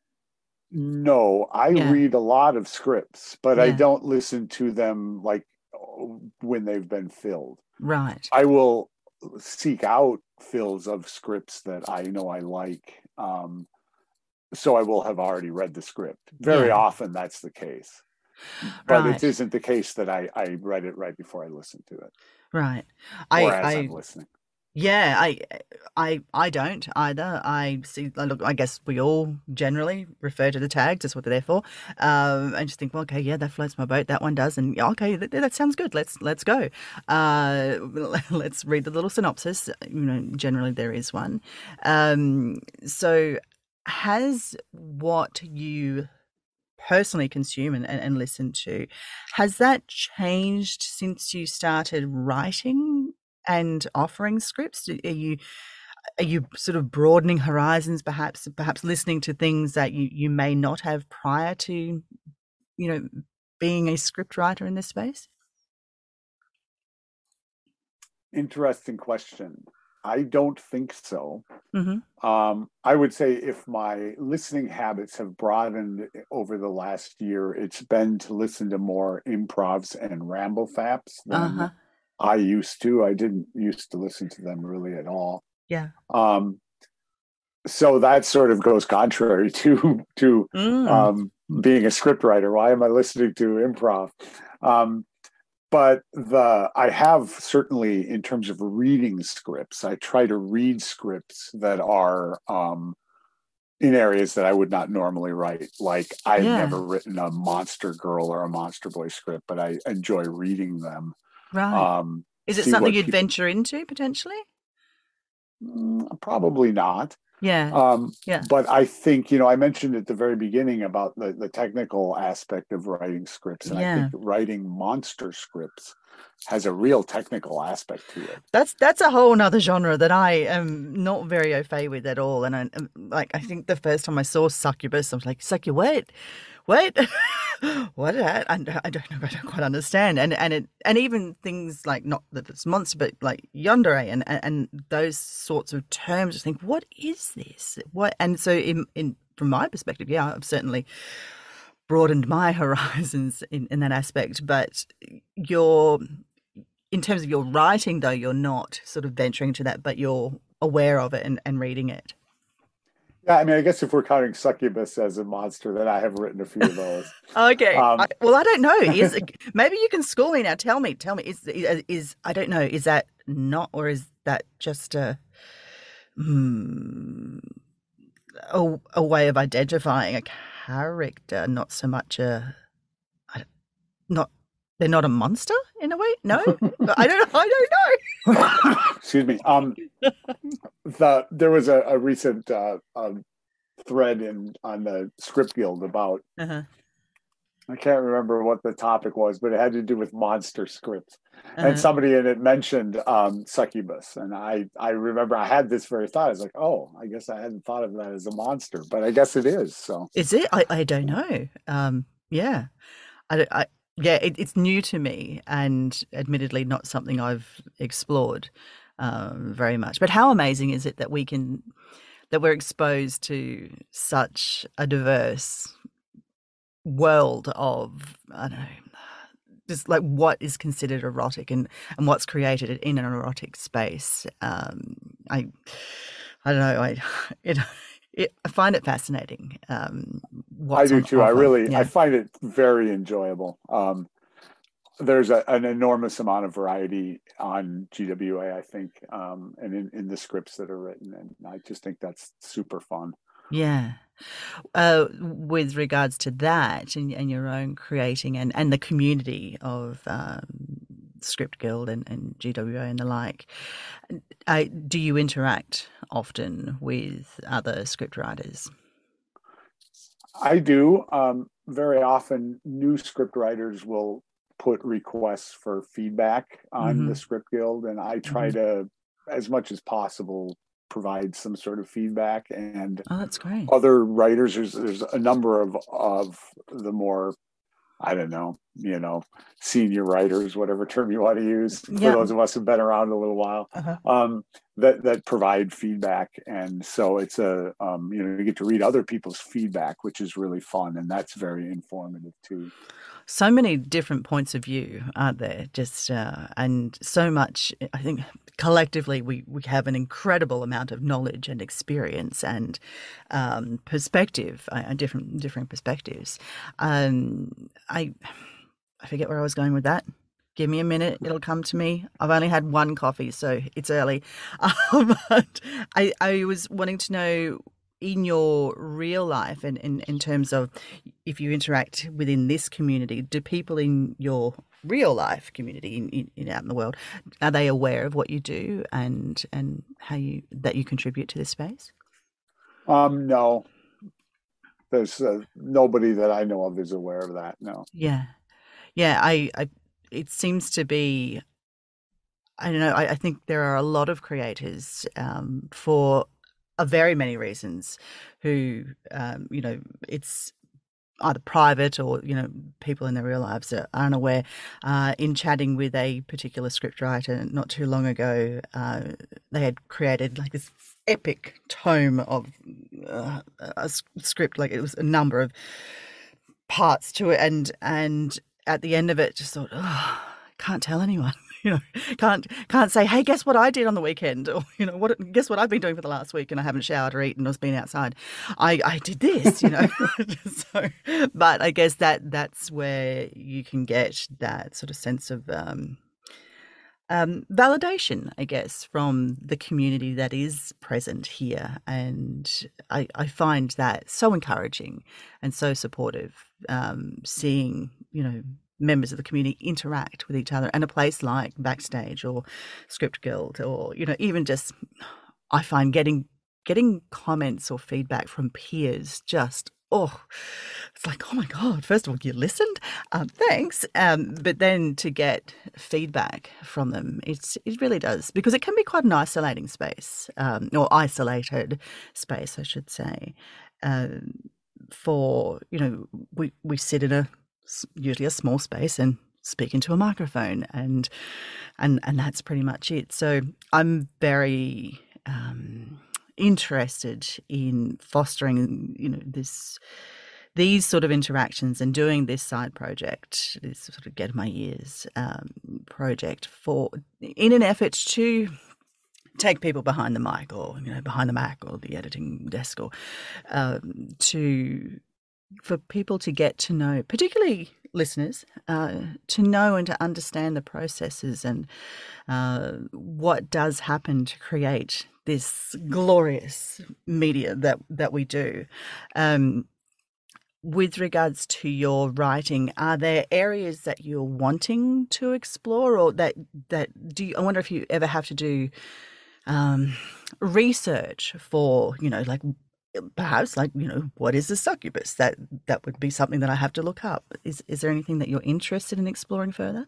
No, I Yeah, read a lot of scripts, but I yeah, don't listen to them like when they've been filled. right. I will seek out fills of scripts that I know I like. Um, so I will have already read the script. Very Yeah, often that's the case, but it right, isn't the case that I, I read it right before I listened to it right. or I as I'm I listening. yeah, I I I don't either. I see. Look, I guess we all generally refer to the tags as what they're there for, um, and just think, well, okay, yeah, that floats my boat. That one does, and yeah, okay, that, that sounds good. Let's let's go. Uh, let's read the little synopsis. You know, generally there is one. Um, so, has what you personally consume and, and, and listen to, has that changed since you started writing and offering scripts? Are you are you sort of broadening horizons, perhaps perhaps listening to things that you, you may not have prior to, you know, being a script writer in this space? Interesting question. I don't think so. Mm-hmm. Um, I would say if my listening habits have broadened over the last year, it's been to listen to more improvs and ramble faps than Uh-huh. I used to. I didn't used to listen to them really at all. Yeah. Um, so that sort of goes contrary to to Mm. um, being a script writer. Why am I listening to improv? Um, but the I have certainly in terms of reading scripts, I try to read scripts that are um, in areas that I would not normally write. Like I've Yeah. never written a Monster Girl or a Monster Boy script, but I enjoy reading them. Right. Um, Is it see something what you'd people. venture into potentially? Mm, probably not. Yeah. Um, Yeah. but I think, you know, I mentioned at the very beginning about the, the technical aspect of writing scripts, and I think Yeah. writing monster scripts has a real technical aspect to it. That's that's a whole nother genre that I am not very au fait with at all. And I um, like I think the first time I saw succubus, I was like, "Succu, wait, wait, what is that?" I, I don't know, I don't quite understand. And and it and even things like not that it's monster, but like yandere and, and and those sorts of terms. I think, what is this? What? And so in in from my perspective, yeah, I've certainly broadened my horizons in, in that aspect. But you're in terms of your writing, though, you're not sort of venturing to that, but you're aware of it and, and reading it. Yeah, I mean, I guess if we're counting succubus as a monster, then I have written a few of those. Okay. I, Um, well, I don't know. Is maybe you can school me now. Tell me. Tell me. Is is, is I don't know. Is that not, or is that just a hmm, a, a way of identifying a character, not so much a not. They're not a monster in a way. No, I don't. I excuse me. Um, the there was a, a recent uh, um, thread in on the Script Guild about don't know. I can't remember what the topic was, but it had to do with monster scripts. Uh-huh. And Uh-huh. somebody in it mentioned um, succubus, and I I remember I had this very thought. I was like, oh, I guess I hadn't thought of that as a monster, but I guess it is. So Is it? I, I don't know. Um, yeah. I, I yeah, it, it's new to me, and admittedly not something I've explored um, very much. But how amazing is it that we can that we're exposed to such a diverse world of I don't know, just like what is considered erotic and and what's created in an erotic space. Um, I I don't know. I it, it I find it fascinating. Um, I what's do on too. I offer? really I Yeah. find it very enjoyable. Um, there's a, an enormous amount of variety on G W A, I think, um, and in, in the scripts that are written, and I just think that's super fun. Yeah. Uh, with regards to that and, and your own creating and, and the community of um, Script Guild and, and G W A and the like, uh, do you interact often with other script writers? I do. Um, very often, new script writers will put requests for feedback on the Hmm. Script Guild, and I try Hmm. to, as much as possible, provide some sort of feedback. And Oh, that's great. other writers, there's there's a number of of the more I don't know, you know, senior writers, whatever term you want to use, for Yeah. those of us who've been around a little while, Uh-huh. um, that that provide feedback, and so it's a um, you know you get to read other people's feedback, which is really fun, and that's very informative too. So many different points of view, aren't there? Just uh, and so much. I think collectively we, we have an incredible amount of knowledge and experience and um, perspective, uh, different different perspectives. Um, I I forget where I was going with that. Give me a minute; it'll come to me. I've only had one coffee, so it's early. Um, but I I was wanting to know in your real life and in, in terms of if you interact within this community, do people in your real life community in, in, in out in the world are they aware of what you do and and how you that you contribute to this space? Um, no, there's uh, nobody that I know of is aware of that. No. Yeah, yeah. I, I it seems to be. I don't know. I, I think there are a lot of creators um, for a very many reasons who um, you know it's either private or you know people in their real lives are unaware. Uh, in chatting with a particular scriptwriter not too long ago, uh, they had created like this epic tome of uh, a script, like it was a number of parts to it, and and at the end of it, just thought, oh, I can't tell anyone. you know, can't can't say, hey, guess what I did on the weekend, or you know, what guess what I've been doing for the last week, and I haven't showered or eaten or been outside. I, I did this, you know. so, but I guess that that's where you can get that sort of sense of um, um, validation, I guess, from the community that is present here, and I, I find that so encouraging and so supportive. Um, seeing, you know, members of the community interact with each other, and a place like Backstage or Script Guild, or you know, even just I find getting getting comments or feedback from peers just oh, it's like, oh my God, first of all, you listened, um, thanks. Um, but then to get feedback from them, it's it really does, because it can be quite an isolating space, um, or isolated space, I should say. Um, for, you know, we, we sit in a usually a small space and speak into a microphone, and and and that's pretty much it. So I'm very um, interested in fostering, you know, this these sort of interactions and doing this side project, this sort of Get My Ears um, project, for in an effort to take people behind the mic, or you know, behind the Mac or the editing desk, or um, to for people to get to know, particularly listeners, uh, to know and to understand the processes and uh, what does happen to create this glorious media that that we do. Um, with regards to your writing, are there areas that you're wanting to explore, or that that do you, I wonder if you ever have to do um, research for, you know, like perhaps like, you know, what is a succubus? That that would be something that I have to look up. Is is there anything that you're interested in exploring further?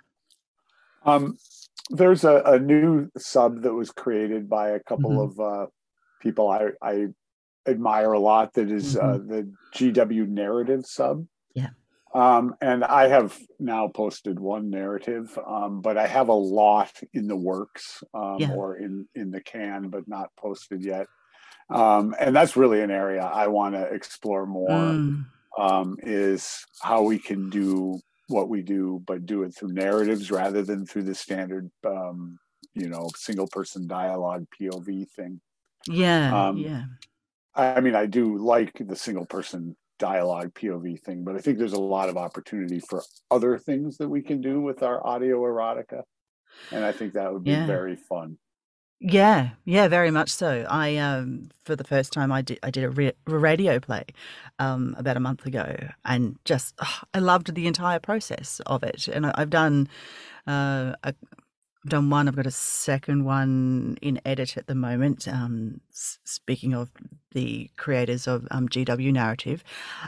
Um, there's a, a new sub that was created by a couple Mm-hmm. of uh, people I, I admire a lot. That is Mm-hmm. uh, the G W narrative sub. Yeah. Um, and I have now posted one narrative, um, but I have a lot in the works, um, Yeah. or in, in the can, but not posted yet. Um, and that's really an area I want to explore more, Mm. um, is how we can do what we do, but do it through narratives rather than through the standard, um, you know, single person dialogue P O V thing. Yeah. Um, Yeah. I mean, I do like the single person dialogue P O V thing, but I think there's a lot of opportunity for other things that we can do with our audio erotica. And I think that would be Yeah. very fun. Yeah, yeah, very much so. I um for the first time I did I did a, re- a radio play um about a month ago, and just oh, I loved the entire process of it. And I, I've done uh a, I've done one. I've got a second one in edit at the moment. Um, s- speaking of the creators of um, G W Narrative,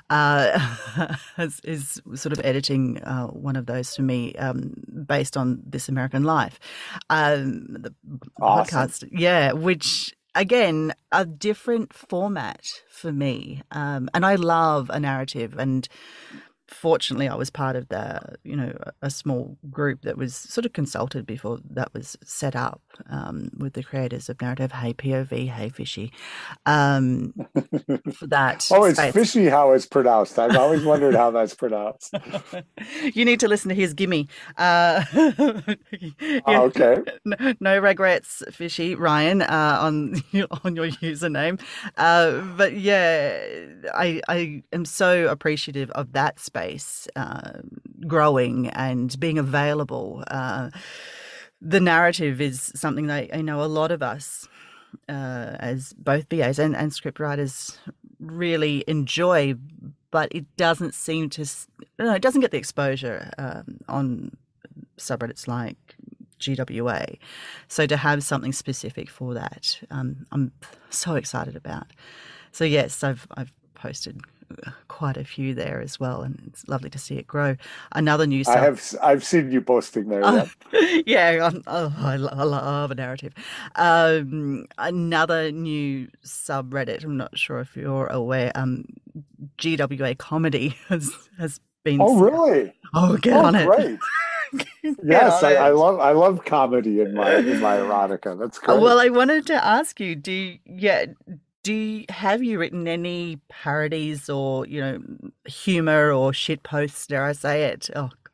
uh, is, is sort of editing uh, one of those for me, um, based on This American Life, um, the Awesome. podcast. Yeah, which again, a different format for me, um, and I love a narrative. And fortunately, I was part of the, you know, a small group that was sort of consulted before that was set up, um, with the creators of Narrative. Hey P O V, hey Fishy, um, for that Oh, it's space. fishy how it's pronounced. I've always wondered how that's pronounced. You need to listen to his gimme. Uh, Oh, yeah, okay. no, no regrets, Fishy Ryan, uh, on on your username. Uh, but yeah, I I am so appreciative of that space uh, growing and being available. Uh, the narrative is something that I know a lot of us, uh, as both B As and, and script writers, really enjoy, but it doesn't seem to, no, it doesn't get the exposure um, on subreddits like G W A. So to have something specific for that, um, I'm so excited about. So yes, I've I've posted quite a few there as well, and it's lovely to see it grow. Another new I sub. have I've seen you posting there. Oh, Yep. yeah, I'm, oh, I, lo- I love a narrative. Um, another new subreddit. I'm not sure if you're aware. Um, G W A comedy has has been Oh, set up. really? Oh, get Oh, on it! great. Get Yes, on I, I it! love I love comedy in my in my erotica. That's great. Well, I wanted to ask you, do you, yeah, do you, have you written any parodies or, you know, humor or shit posts, dare I say it? Oh,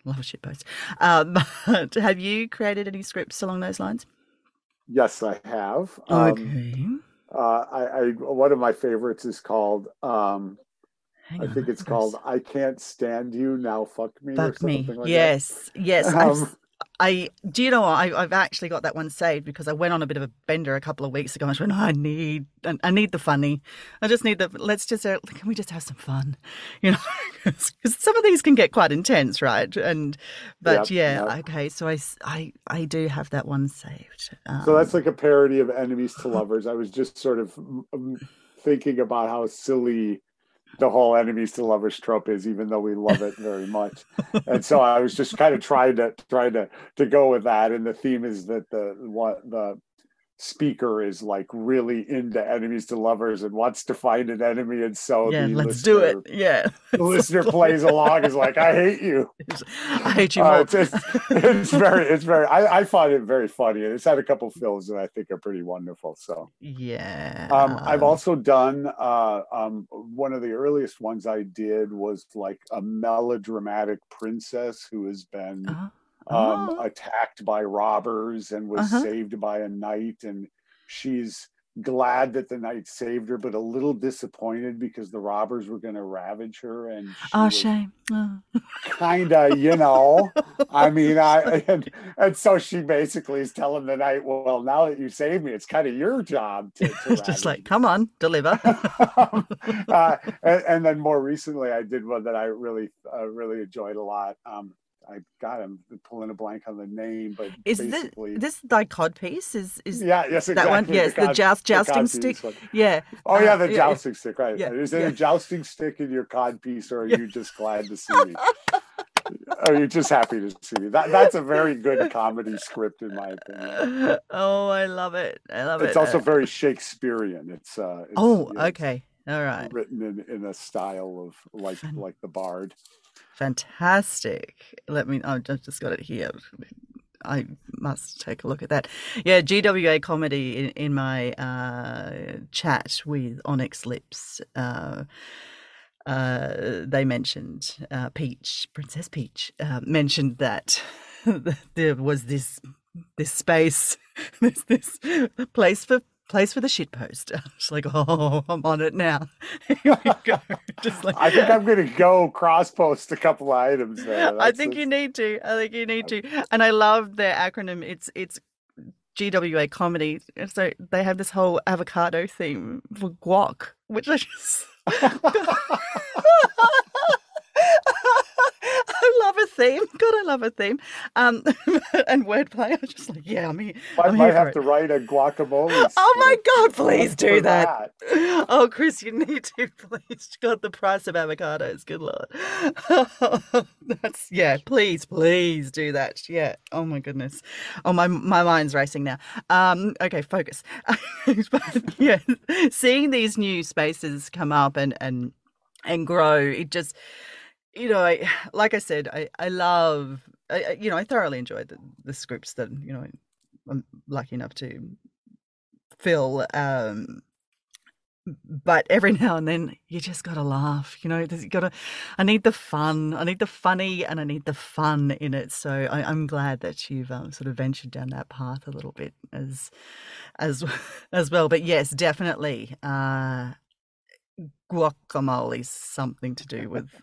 love a shitpost. Um, but have you created any scripts along those lines? Yes, I have. Um, Okay. uh, I, I one of my favorites is called um, Hang I on, think let it's me go. called "I Can't Stand You Now, Fuck Me" or Fuck something me. like that. Yes, yes. I've, Um, s- I do you know what? I, I've actually got that one saved because I went on a bit of a bender a couple of weeks ago. I went, I need, I I need the funny. I just need the. Let's just, uh, can we just have some fun, you know? Because some of these can get quite intense, right? And, but yep, yeah, yep. okay. So I, s- I, I do have that one saved. So that's Um, like a parody of Enemies to Lovers. I was just sort of um, thinking about how silly the whole enemies to lovers trope is, even though we love it very much. And so I was just kind of trying to trying to to go with that. And the theme is that the what the speaker is like really into enemies to lovers and wants to find an enemy, and so yeah, the let's do it. listener Yeah, the listener plays along is like, I hate you. I hate you Uh, more. it's, it's it's very it's very I, I find it very funny, and it's had a couple films that I think are pretty wonderful. So um, I've Yeah. also done uh, um, one of the earliest ones I did was like a melodramatic princess who has been Uh, um, oh. attacked by robbers and was Uh-huh. saved by a knight, and she's glad that the knight saved her, but a little disappointed because the robbers were going to ravage her, and she Oh, was shame. Oh. kind of, you know, I mean, I and, and so she basically is telling the knight, well, now that you saved me, it's kind of your job to to It's just ravage like, come on, deliver. um, uh, and, and then more recently, I did one that I really, uh, really enjoyed a lot. Um, I got him pulling a blank on the name, but Is this basically, this thy cod piece? Is is yeah, yes, that one? exactly. The Yes, the cod, joust the jousting cod stick. piece one. Yeah. Oh Uh, yeah, the yeah, yeah, jousting stick. Right. yeah, Is there yeah. a jousting stick in your cod piece, or are Yeah. you just glad to see me? Are you just happy to see me? That that's a very good comedy script, in my opinion. Oh, I love it. I love It's it. also Uh, very Shakespearean. It's uh, it's oh, you know, it's okay. All right. written in in a style of like Fan- like the Bard. fantastic. Let me. I've just got it here. I must take a look at that. Yeah, G W A comedy in, in my uh, chat with Onyx Lips. Uh, uh, they mentioned uh, Peach, Princess Peach, uh, mentioned that there was this this space, this this place for place for the shit post. It's like, oh, I'm on it now. Here we go. Just like, I think I'm going to go cross post a couple of items there. I That's, think you that's need to. I think you need to. And I love their acronym. It's it's G W A comedy. So they have this whole avocado theme for guac, which I just I love a theme. God, I love a theme. Um, and wordplay. I was just like, yeah, I'm here. I I'm here might for have it. to write a guacamole Oh my script God, just please do for that. that. Oh, Chris, you need to, please. God, the price of avocados. Good Lord. That's, yeah, please, please do that. Yeah. Oh my goodness. Oh, my, my mind's racing now. Um, okay, focus. But yeah, seeing these new spaces come up and, and, and grow, it just, you know, I, like I said, I, I love, I, you know, I thoroughly enjoyed the, the scripts that, you know, I'm lucky enough to fill. Um, but every now and then you just gotta laugh, you know. You gotta. I need the fun. I need the funny, and I need the fun in it. So I, I'm glad that you've um, sort of ventured down that path a little bit as, as, as well. But yes, definitely, uh, guacamole's something to do with.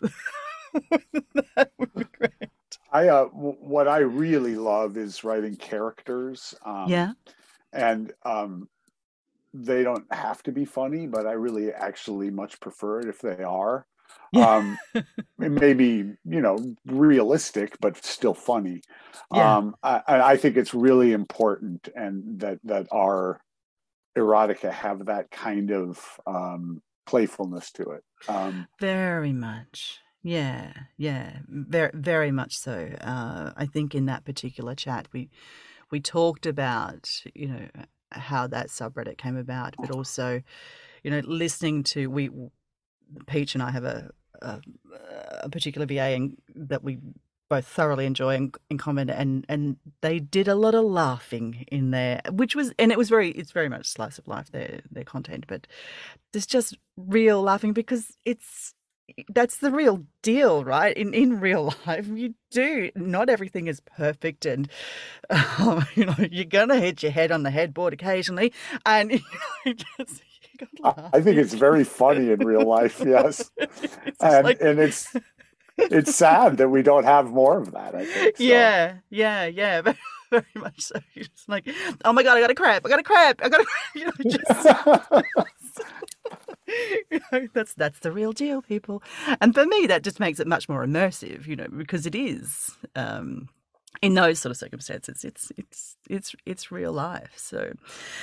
That would be great. I uh, w- what I really love is writing characters, um, Yeah, and um, they don't have to be funny, but I really actually much prefer it if they are. yeah, Um, it may be, you know, realistic, but still funny. yeah. Um, I, I think it's really important, and that that our erotica have that kind of um, playfulness to it. Um, Very much. Yeah, yeah, very, very much so. Uh, I think in that particular chat, we we talked about, you know, how that subreddit came about, but also, you know, listening to we Peach and I have a a, a particular V A in, that we both thoroughly enjoy in, in common, and and they did a lot of laughing in there, which was and it was very it's very much slice of life their their content, but there's just real laughing because it's that's the real deal, right? In in real life, you do not everything is perfect, and um, you know you're gonna hit your head on the headboard occasionally, and you know, just you I gotta laugh. I think You, it's very funny in real life, yes. it's just And like, and it's it's sad that we don't have more of that, I think. So yeah, yeah, yeah, very, very much so. You're just like, oh my God, I got a crab, I got a crab, I got a, you know, just. You know, that's that's the real deal, people. And for me, that just makes it much more immersive, you know, because it is um, in those sort of circumstances, it's it's it's it's real life. So,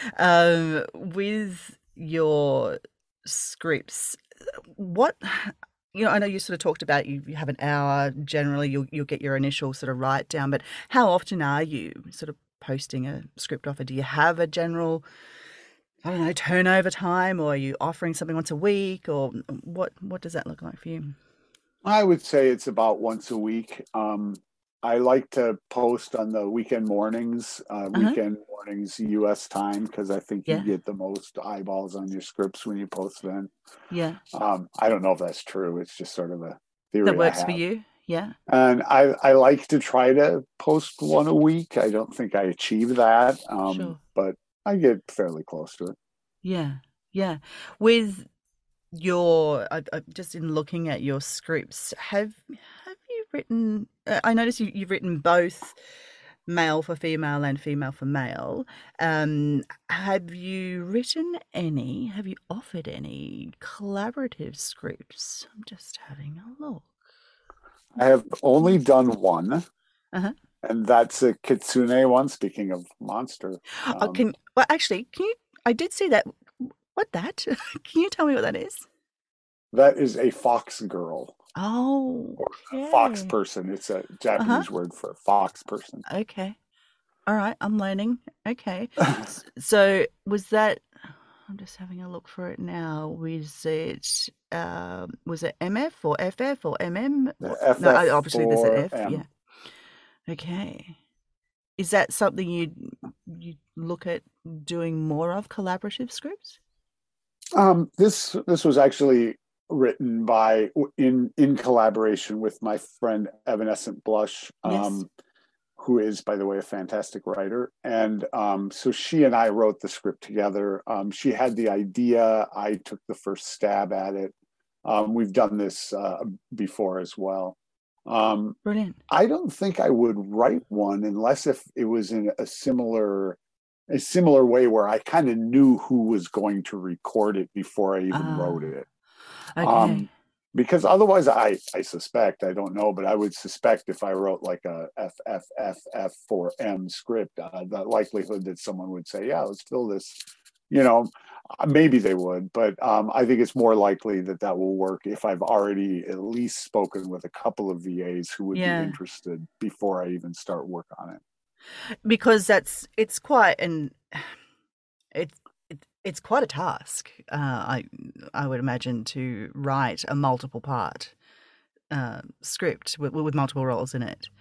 um, with your scripts, what you know, I know you sort of talked about you, you have an hour generally. You'll you'll get your initial sort of write down, but how often are you sort of posting a script offer? Do you have a general, I don't know, turnover time, or are you offering something once a week, or what what does that look like for you? I would say it's about once a week. Um, I like to post on the weekend mornings, uh, Uh-huh. weekend mornings U S time, because I think you Yeah. get the most eyeballs on your scripts when you post then. Yeah. Um, I don't know if that's true. It's just sort of a That theory I works for have. you? Yeah. And I, I like to try to post one a week. I don't think I achieve that, um, Sure. but I get fairly close to it. Yeah. Yeah. With your I, I, just in looking at your scripts, have have you written uh, I notice you, you've written both male for female and female for male. Um, have you written any, have you offered any collaborative scripts? I'm just having a look. I have only done one, Uh-huh. and that's a Kitsune one. Speaking of monster, Oh, um, can well actually, can you? I did see that. What that? Can you tell me what that is? that is a fox girl Oh, or a fox okay. person. It's a Uh-huh. Japanese word for fox person. Okay. All right. I'm learning. Okay. S- So was that? I'm just having a look for it now. Was it? Um, was it M F or F F or M M? The What? No, I- obviously there's an F. Yeah. F F four M. Okay. Is that something you you look at doing more of, collaborative scripts? Um, this this was actually written by in in collaboration with my friend Evanescent Blush, Yes. um, who is, by the way, a fantastic writer. And um, so she and I wrote the script together. Um, she had the idea. I took the first stab at it. Um, we've done this uh, before as well. Um, Brilliant. I don't think I would write one unless if it was in a similar a similar way where I kind of knew who was going to record it before I even wrote Ah, it. okay. Um, because otherwise, I I suspect, I don't know, but I would suspect if I wrote like a F F F F four M script, uh, the likelihood that someone would say, "Yeah, let's fill this," you know, uh, maybe they would, but um, I think it's more likely that that will work if I've already at least spoken with a couple of V As who would be Yeah. interested before I even start work on it. Because that's it's quite an it's it, it's quite a task. Uh, I I would imagine to write a multiple part uh, script with with multiple roles in it.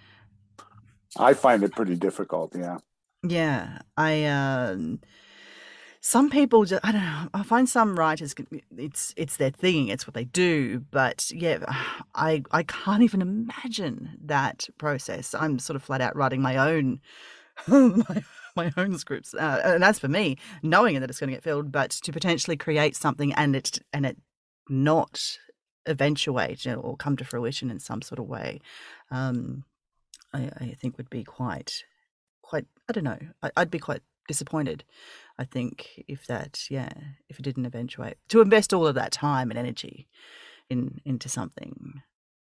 I find it pretty difficult. Yeah. Yeah, I um some people just, I don't know. I find some writers it's it's their thing, it's what they do. But yeah, I I can't even imagine that process. I'm sort of flat out writing my own my, my own scripts. Uh, and as for me, knowing that it's going to get filled, but to potentially create something and it and it not eventuate, you know, or come to fruition in some sort of way, um, I, I think would be quite quite. I don't know. I, I'd be quite disappointed. I think if that, yeah, if it didn't eventuate, to invest all of that time and energy in into something.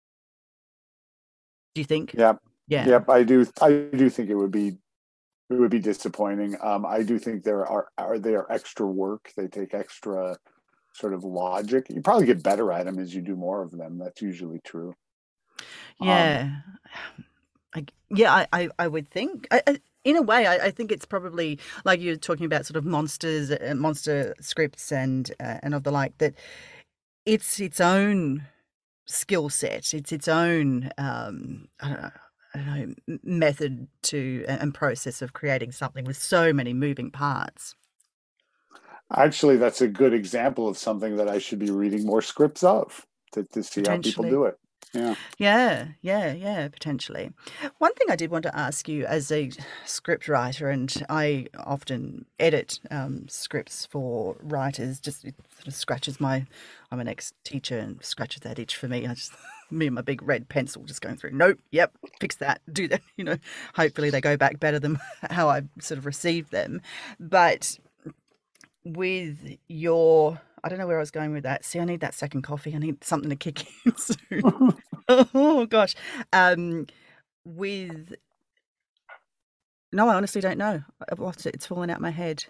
Do you think? Yep. Yeah. Yep. I do. I do think it would be it would be disappointing. Um, I do think there are are they are extra work. They take extra sort of logic. You probably get better at them as you do more of them. That's usually true. Um, Yeah. I, yeah, I, I, I would think. I, I, in a way, I, I think it's probably like you're talking about sort of monsters, uh, monster scripts, and uh, and of the like. That it's its own skill set. It's its own um, I don't know, I don't know m- method to and process of creating something with so many moving parts. Actually, that's a good example of something that I should be reading more scripts of. to, to see how people Potentially. do it. Yeah. Yeah, yeah, yeah, potentially. One thing I did want to ask you as a script writer, and I often edit um, scripts for writers, just it sort of scratches my, I'm an ex-teacher and scratches that itch for me. I just, me and my big red pencil just going through, nope, yep, fix that, do that, you know, hopefully they go back better than how I sort of received them. But with your, I don't know where I was going with that. See, I need that second coffee. I need something to kick in soon. Oh gosh. Um, with no, I honestly don't know. I've lost it. It's fallen out my head.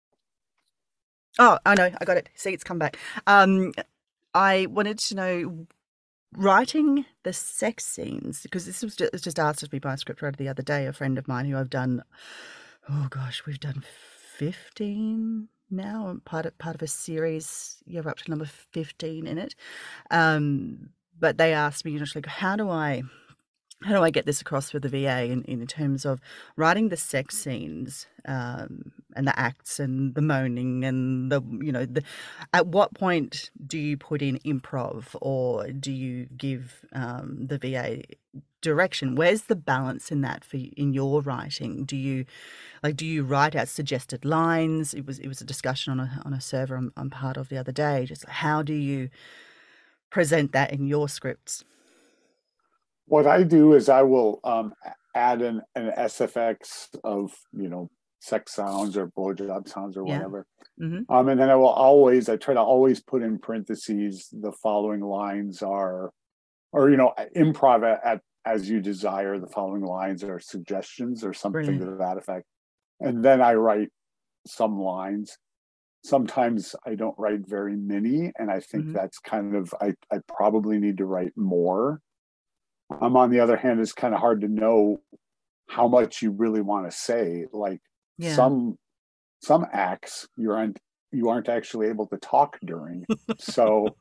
Oh, I know. I got it. See, it's come back. Um, I wanted to know writing the sex scenes because this was just, just asked of me by a scriptwriter the other day. A friend of mine who I've done. Oh gosh, we've done fifteen now. I'm part of part of a series. You're up to number fifteen in it. Um, but they asked me, you know, like, how do I how do I get this across with the V A in, in terms of writing the sex scenes um, and the acts and the moaning and the, you know, the, at what point do you put in improv or do you give um, the V A direction? Where's the balance in that for in your writing? Do you like do you write out suggested lines? It was it was a discussion on a on a server I'm, I'm part of the other day. Just how do you present that in your scripts? What I do is I will um, add an, an S F X of, you know, sex sounds or blowjob sounds or Yeah. whatever. Mm-hmm. Um, and then I will always, I try to always put in parentheses, the following lines are, or, you know, improv at, at as you desire, the following lines are suggestions or something Brilliant. to that effect. And then I write some lines. Sometimes I don't write very many. And I think Mm-hmm. that's kind of, I, I probably need to write more. Um, on the other hand, it's kind of hard to know how much you really want to say. Like Yeah. some some acts you aren't you aren't actually able to talk during. So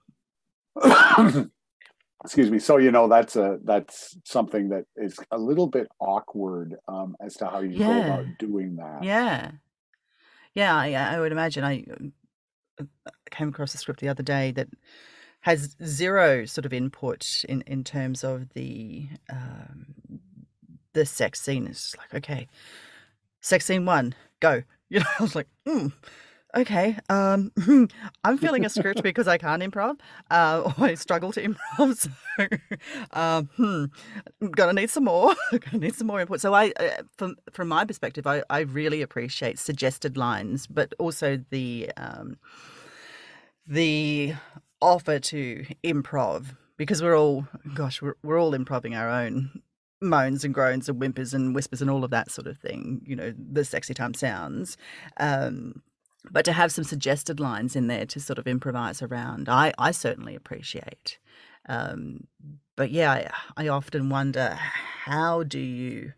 excuse me. So you know that's a that's something that is a little bit awkward um, as to how you go Yeah. about doing that. Yeah. Yeah. I, I would imagine I uh, came across a script the other day that has zero sort of input in, in terms of the um, the sex scene. It's just like, okay, sex scene one, go. You know, I was like, hmm, okay, um, I'm feeling a script because I can't improv, uh, or I struggle to improv. So, um, hmm, I'm gonna need some more. Gonna need some more input. So, I, uh, from from my perspective, I, I really appreciate suggested lines, but also the um, the offer to improv because we're all, gosh, we're we're all improving our own moans and groans and whimpers and whispers and all of that sort of thing. You know, the sexy time sounds. Um, but to have some suggested lines in there to sort of improvise around, I, I certainly appreciate. Um, but yeah, I, I often wonder how do you,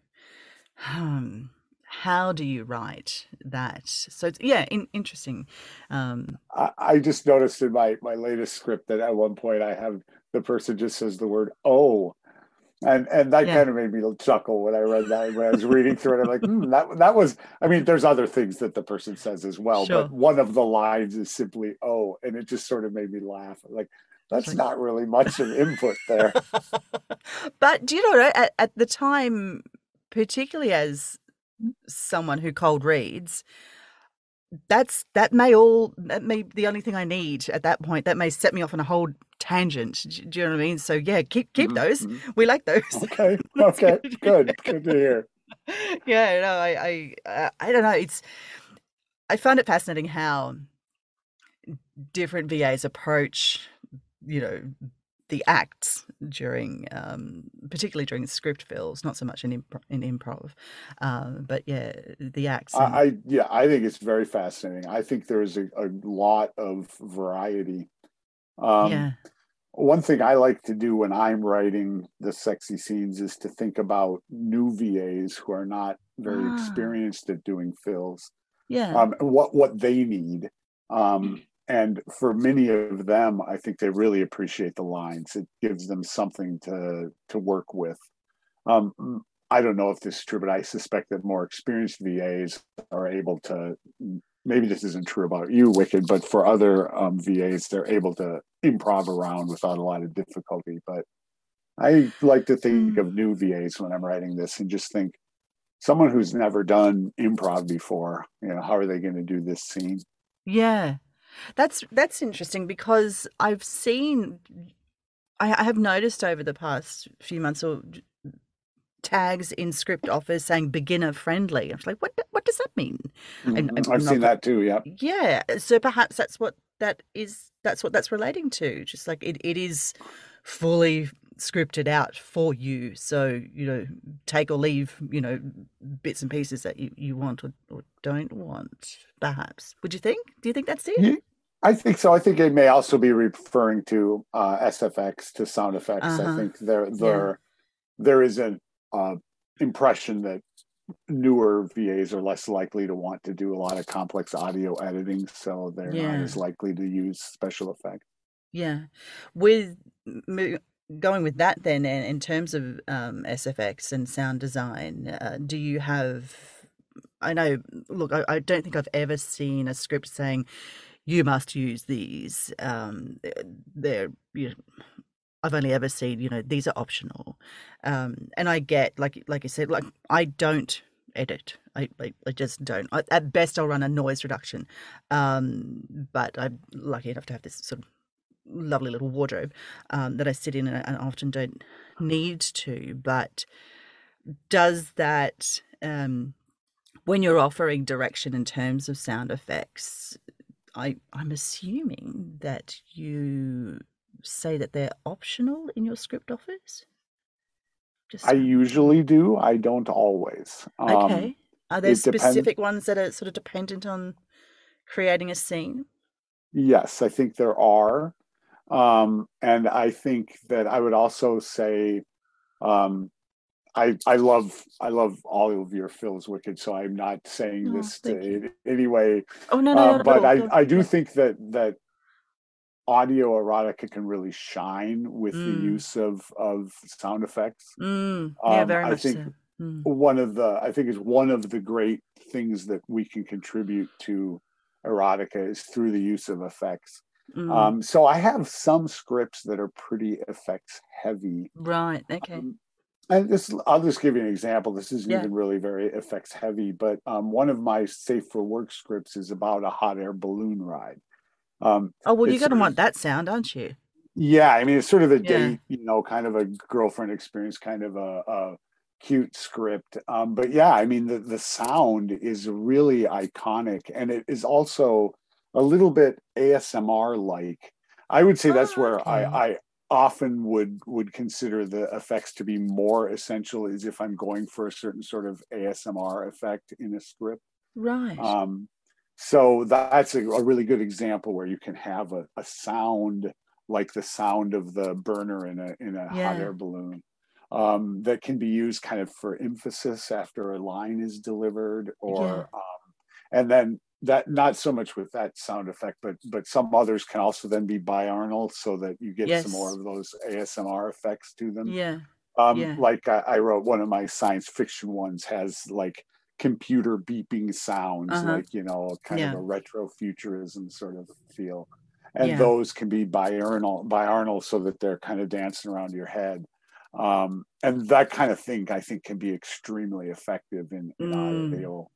um, how do you write that? So it's, yeah, in, interesting. Um, I, I just noticed in my my latest script that at one point I have the person just says the word "oh," and and that yeah, kind of made me chuckle when I read that when I was reading through it. I'm like, hmm, that that was. I mean, there's other things that the person says as well, but sure. one of the lines is simply "oh," and it just sort of made me laugh. Like It's that's like, not really much of input there. but do you know, at, at the time, particularly as someone who cold reads, that's that may all that may be the only thing I need at that point. That may set me off on a whole tangent. Do, do you know what I mean? So yeah, keep keep those. Mm-hmm. We like those. Okay, That's okay, good. good, good to hear. Yeah, no, I I uh, I don't know. It's I find it fascinating how different V As approach, you know, the acts during, um, particularly during script fills, not so much in imp- in improv, um, but yeah, the acts I, and I yeah, I think it's very fascinating. I think there's a, a lot of variety. Um, yeah, One thing I like to do when I'm writing the sexy scenes is to think about new V As who are not very ah, experienced at doing fills, yeah, um, and what what they need. Um, and for many of them, I think they really appreciate the lines. It gives them something to to work with. Um, I don't know if this is true, but I suspect that more experienced V As are able to maybe this isn't true about you, Wicked, but for other um, V As, they're able to improv around without a lot of difficulty. But I like to think Mm. of new V As when I'm writing this and just think someone who's never done improv before, you know, how are they going to do this scene? Yeah. That's that's interesting because I've seen I, I have noticed over the past few months or tags in script offers saying beginner friendly. I was like, what what does that mean? And Mm-hmm. I'm I've not seen that too. Yeah. yeah. So perhaps that's what that is that's what that's relating to. Just like it, it is fully scripted out for you. So, you know, take or leave, you know, bits and pieces that you, you want or, or don't want, perhaps. Would you think? Do you think that's it? Yeah, I think so. I think it may also be referring to uh, S F X, to sound effects. I Uh-huh. think there Yeah. there there is an uh, impression that newer V As are less likely to want to do a lot of complex audio editing, so they're not Yeah. as likely to use special effects. Yeah. With mo- going with that then, in, in terms of um, S F X and sound design, uh, do you have, I know, look, I, I don't think I've ever seen a script saying you must use these. Um, they're, you know, I've only ever seen, you know, these are optional. Um, and I get, like, like you said, like, I don't edit. I, I, I just don't. I, at best, I'll run a noise reduction. Um, but I'm lucky enough to have this sort of lovely little wardrobe um, that I sit in and I often don't need to. But does that, um, when you're offering direction in terms of sound effects, I, I'm assuming that you say that they're optional in your script offers? I Just usually do. I don't always. Um, okay. Are there it depends. specific ones that are sort of dependent on creating a scene? Yes, I think there are. Um, and I think that I would also say um, I I love I love all of your Phil's Wicked, so I'm not saying Oh, this to thank you. in any way, Oh no, no, uh, not at but all. I Go. I do Yeah. think that that audio erotica can really shine with the Mm. use of of sound effects. Mm. Yeah, Um, very I much think so. Mm. one of the I think is one of the great things that we can contribute to erotica is through the use of effects. Mm. Um, so I have some scripts that are pretty effects heavy. Right. Okay. Um, and this, I'll just give you an example. This isn't Yeah. even really very effects heavy, but um, one of my safe for work scripts is about a hot air balloon ride. Um, Oh well, you're it's gonna sort of want that sound, aren't you? yeah, I mean, it's sort of a Yeah. date, you know, kind of a girlfriend experience, kind of a, a cute script. Um, but yeah, I mean, the, the sound is really iconic and it is also a little bit A S M R like. I would say that's Oh, where I, okay. I often would would consider the effects to be more essential is if I'm going for a certain sort of A S M R effect in a script. Right. Um, so that's a, a really good example where you can have a, a sound like the sound of the burner in a in a hot Yeah. air balloon um, that can be used kind of for emphasis after a line is delivered, Yeah. or um, and then that not so much with that sound effect, but but some others can also then be binaural so that you get some more Yes. of those A S M R effects to them. Yeah. Um, Yeah. like I, I wrote one of my science fiction ones has like computer beeping sounds, Uh-huh. like you know, kind of Yeah. a retro futurism sort of feel, and Yeah. those can be binaural, binaural, so that they're kind of dancing around your head, um, and that kind of thing I think can be extremely effective in in Mm. audio.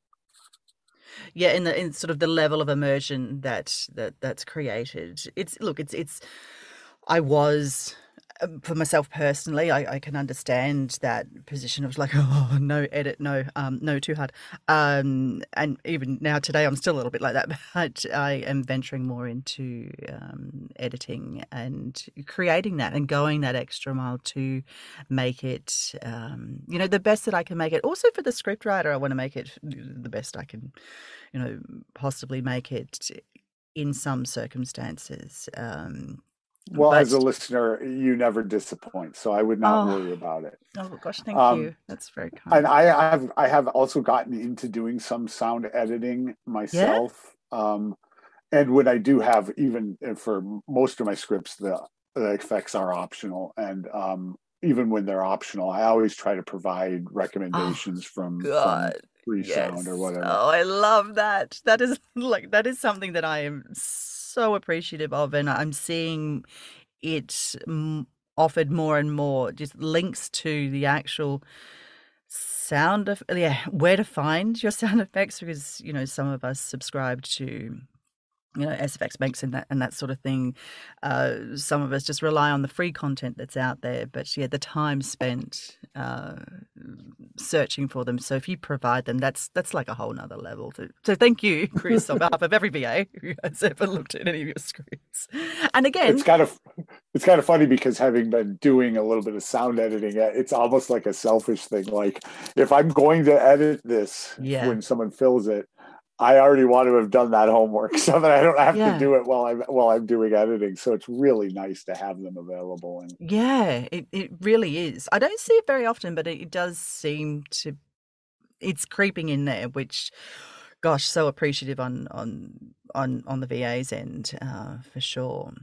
Yeah, in the in sort of the level of immersion that that that's created. It's look, it's it's I was um, for myself personally, I, I can understand that position of like, oh, no edit, no, um, no, too hard. Um, and even now today, I'm still a little bit like that, but I am venturing more into um, editing and creating that and going that extra mile to make it, um, you know, the best that I can make it. Also for the scriptwriter, I want to make it the best I can, you know, possibly make it in some circumstances. Um, Well, as but a listener, you never disappoint, so I would not oh, worry about it. oh gosh, thank Um, you. That's very kind. and I have I have also gotten into doing some sound editing Yeah? myself. Um, and when I do have, even for most of my scripts, the, the effects are optional. And um, even when they're optional, I always try to provide Oh recommendations from from God. free Yes. sound or whatever. Oh, I love that. That is like that is something that I am so appreciative of, and I'm seeing it mm, offered more and more. Just links to the actual sound of yeah, where to find your sound effects because you know some of us subscribe to you know, S F X makes and that and that sort of thing. Uh, some of us just rely on the free content that's out there, but yeah, the time spent uh, searching for them. So if you provide them, that's that's like a whole nother level. So, so thank you, Chris, on behalf of every V A who has ever looked at any of your scripts. And It's again, kind of it's kind of funny because having been doing a little bit of sound editing, uh, it's almost like a selfish thing. Like if I'm going to edit this yeah, when someone fills it, I already want to have done that homework so that I don't have to yeah. do it while I'm while I'm doing editing. So it's really nice to have them available. And Yeah, it, it really is. I don't see it very often, but it, it does seem to it's creeping in there, which gosh, so appreciative on on on on the V A's end, uh, for sure.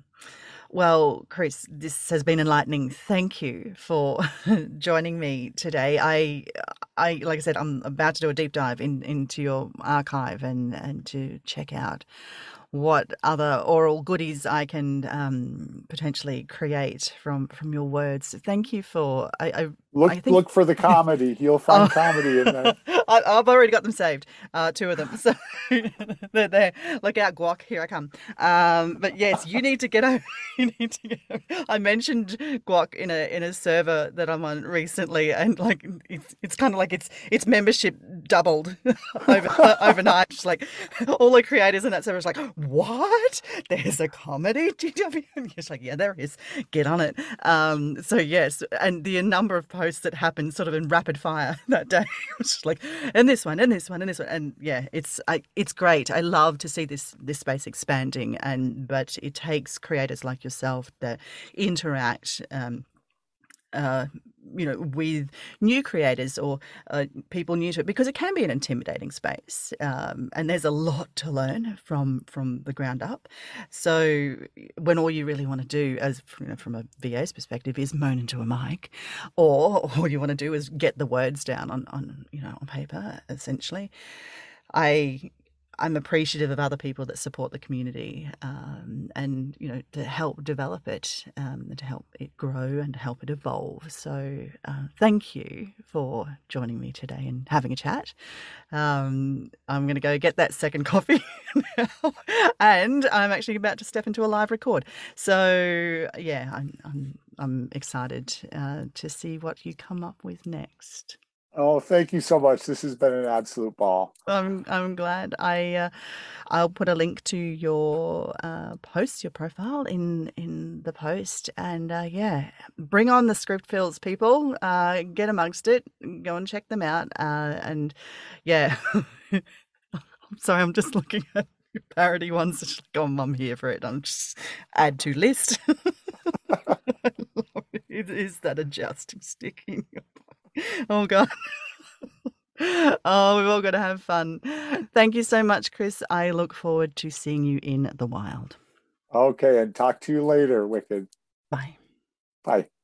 Well, Chris, this has been enlightening. Thank you for joining me today. I, I, like I said, I'm about to do a deep dive in, into your archive and, and to check out what other oral goodies I can um, potentially create from from your words. Thank you for. I, I, look I think. look for the comedy. You'll Oh, find comedy in there. I, I've already got them saved, uh, two of them. So they're there. Look out, Guac, here I come. Um, but yes, you need to get over. You need to get over. I mentioned Guac in a in a server that I'm on recently, and like it's it's kind of like its its membership doubled over uh, overnight. Just like all the creators in that server is like, what? There's a comedy G W? And it's like, yeah, there is. Get on it. Um, so yes, and the number of posts that happened sort of in rapid fire that day was just like, and this one, and this one, and this one, and yeah, it's I, it's great. I love to see this this space expanding, and but it takes creators like yourself that interact. Um, uh, you know, with new creators or uh, people new to it, because it can be an intimidating space, um, and there's a lot to learn from from the ground up. So when all you really want to do, as you know, from a V A's perspective, is moan into a mic, or all you want to do is get the words down on on you know on paper, essentially. I I'm appreciative of other people that support the community, um, and you know to help develop it, um, and to help it grow and to help it evolve. So uh, thank you for joining me today and having a chat. Um, I'm going to go get that second coffee now, and I'm actually about to step into a live record. So yeah, I'm I'm I'm excited uh, to see what you come up with next. Oh, thank you so much. This has been an absolute ball. I'm I'm glad. I uh, I'll put a link to your uh, post, your profile in in the post, and uh, yeah, bring on the script fills, people. Uh, get amongst it. Go and check them out. Uh, and yeah, I'm sorry, I'm just looking at your parody ones. It's like, oh, I'm here for it. I'm just add to list. Is that a jousting stick in your pocket? Oh God. Oh, we've all got to have fun. Thank you so much, Chris. I look forward to seeing you in the wild. Okay, and talk to you later, Wicked. Bye. Bye.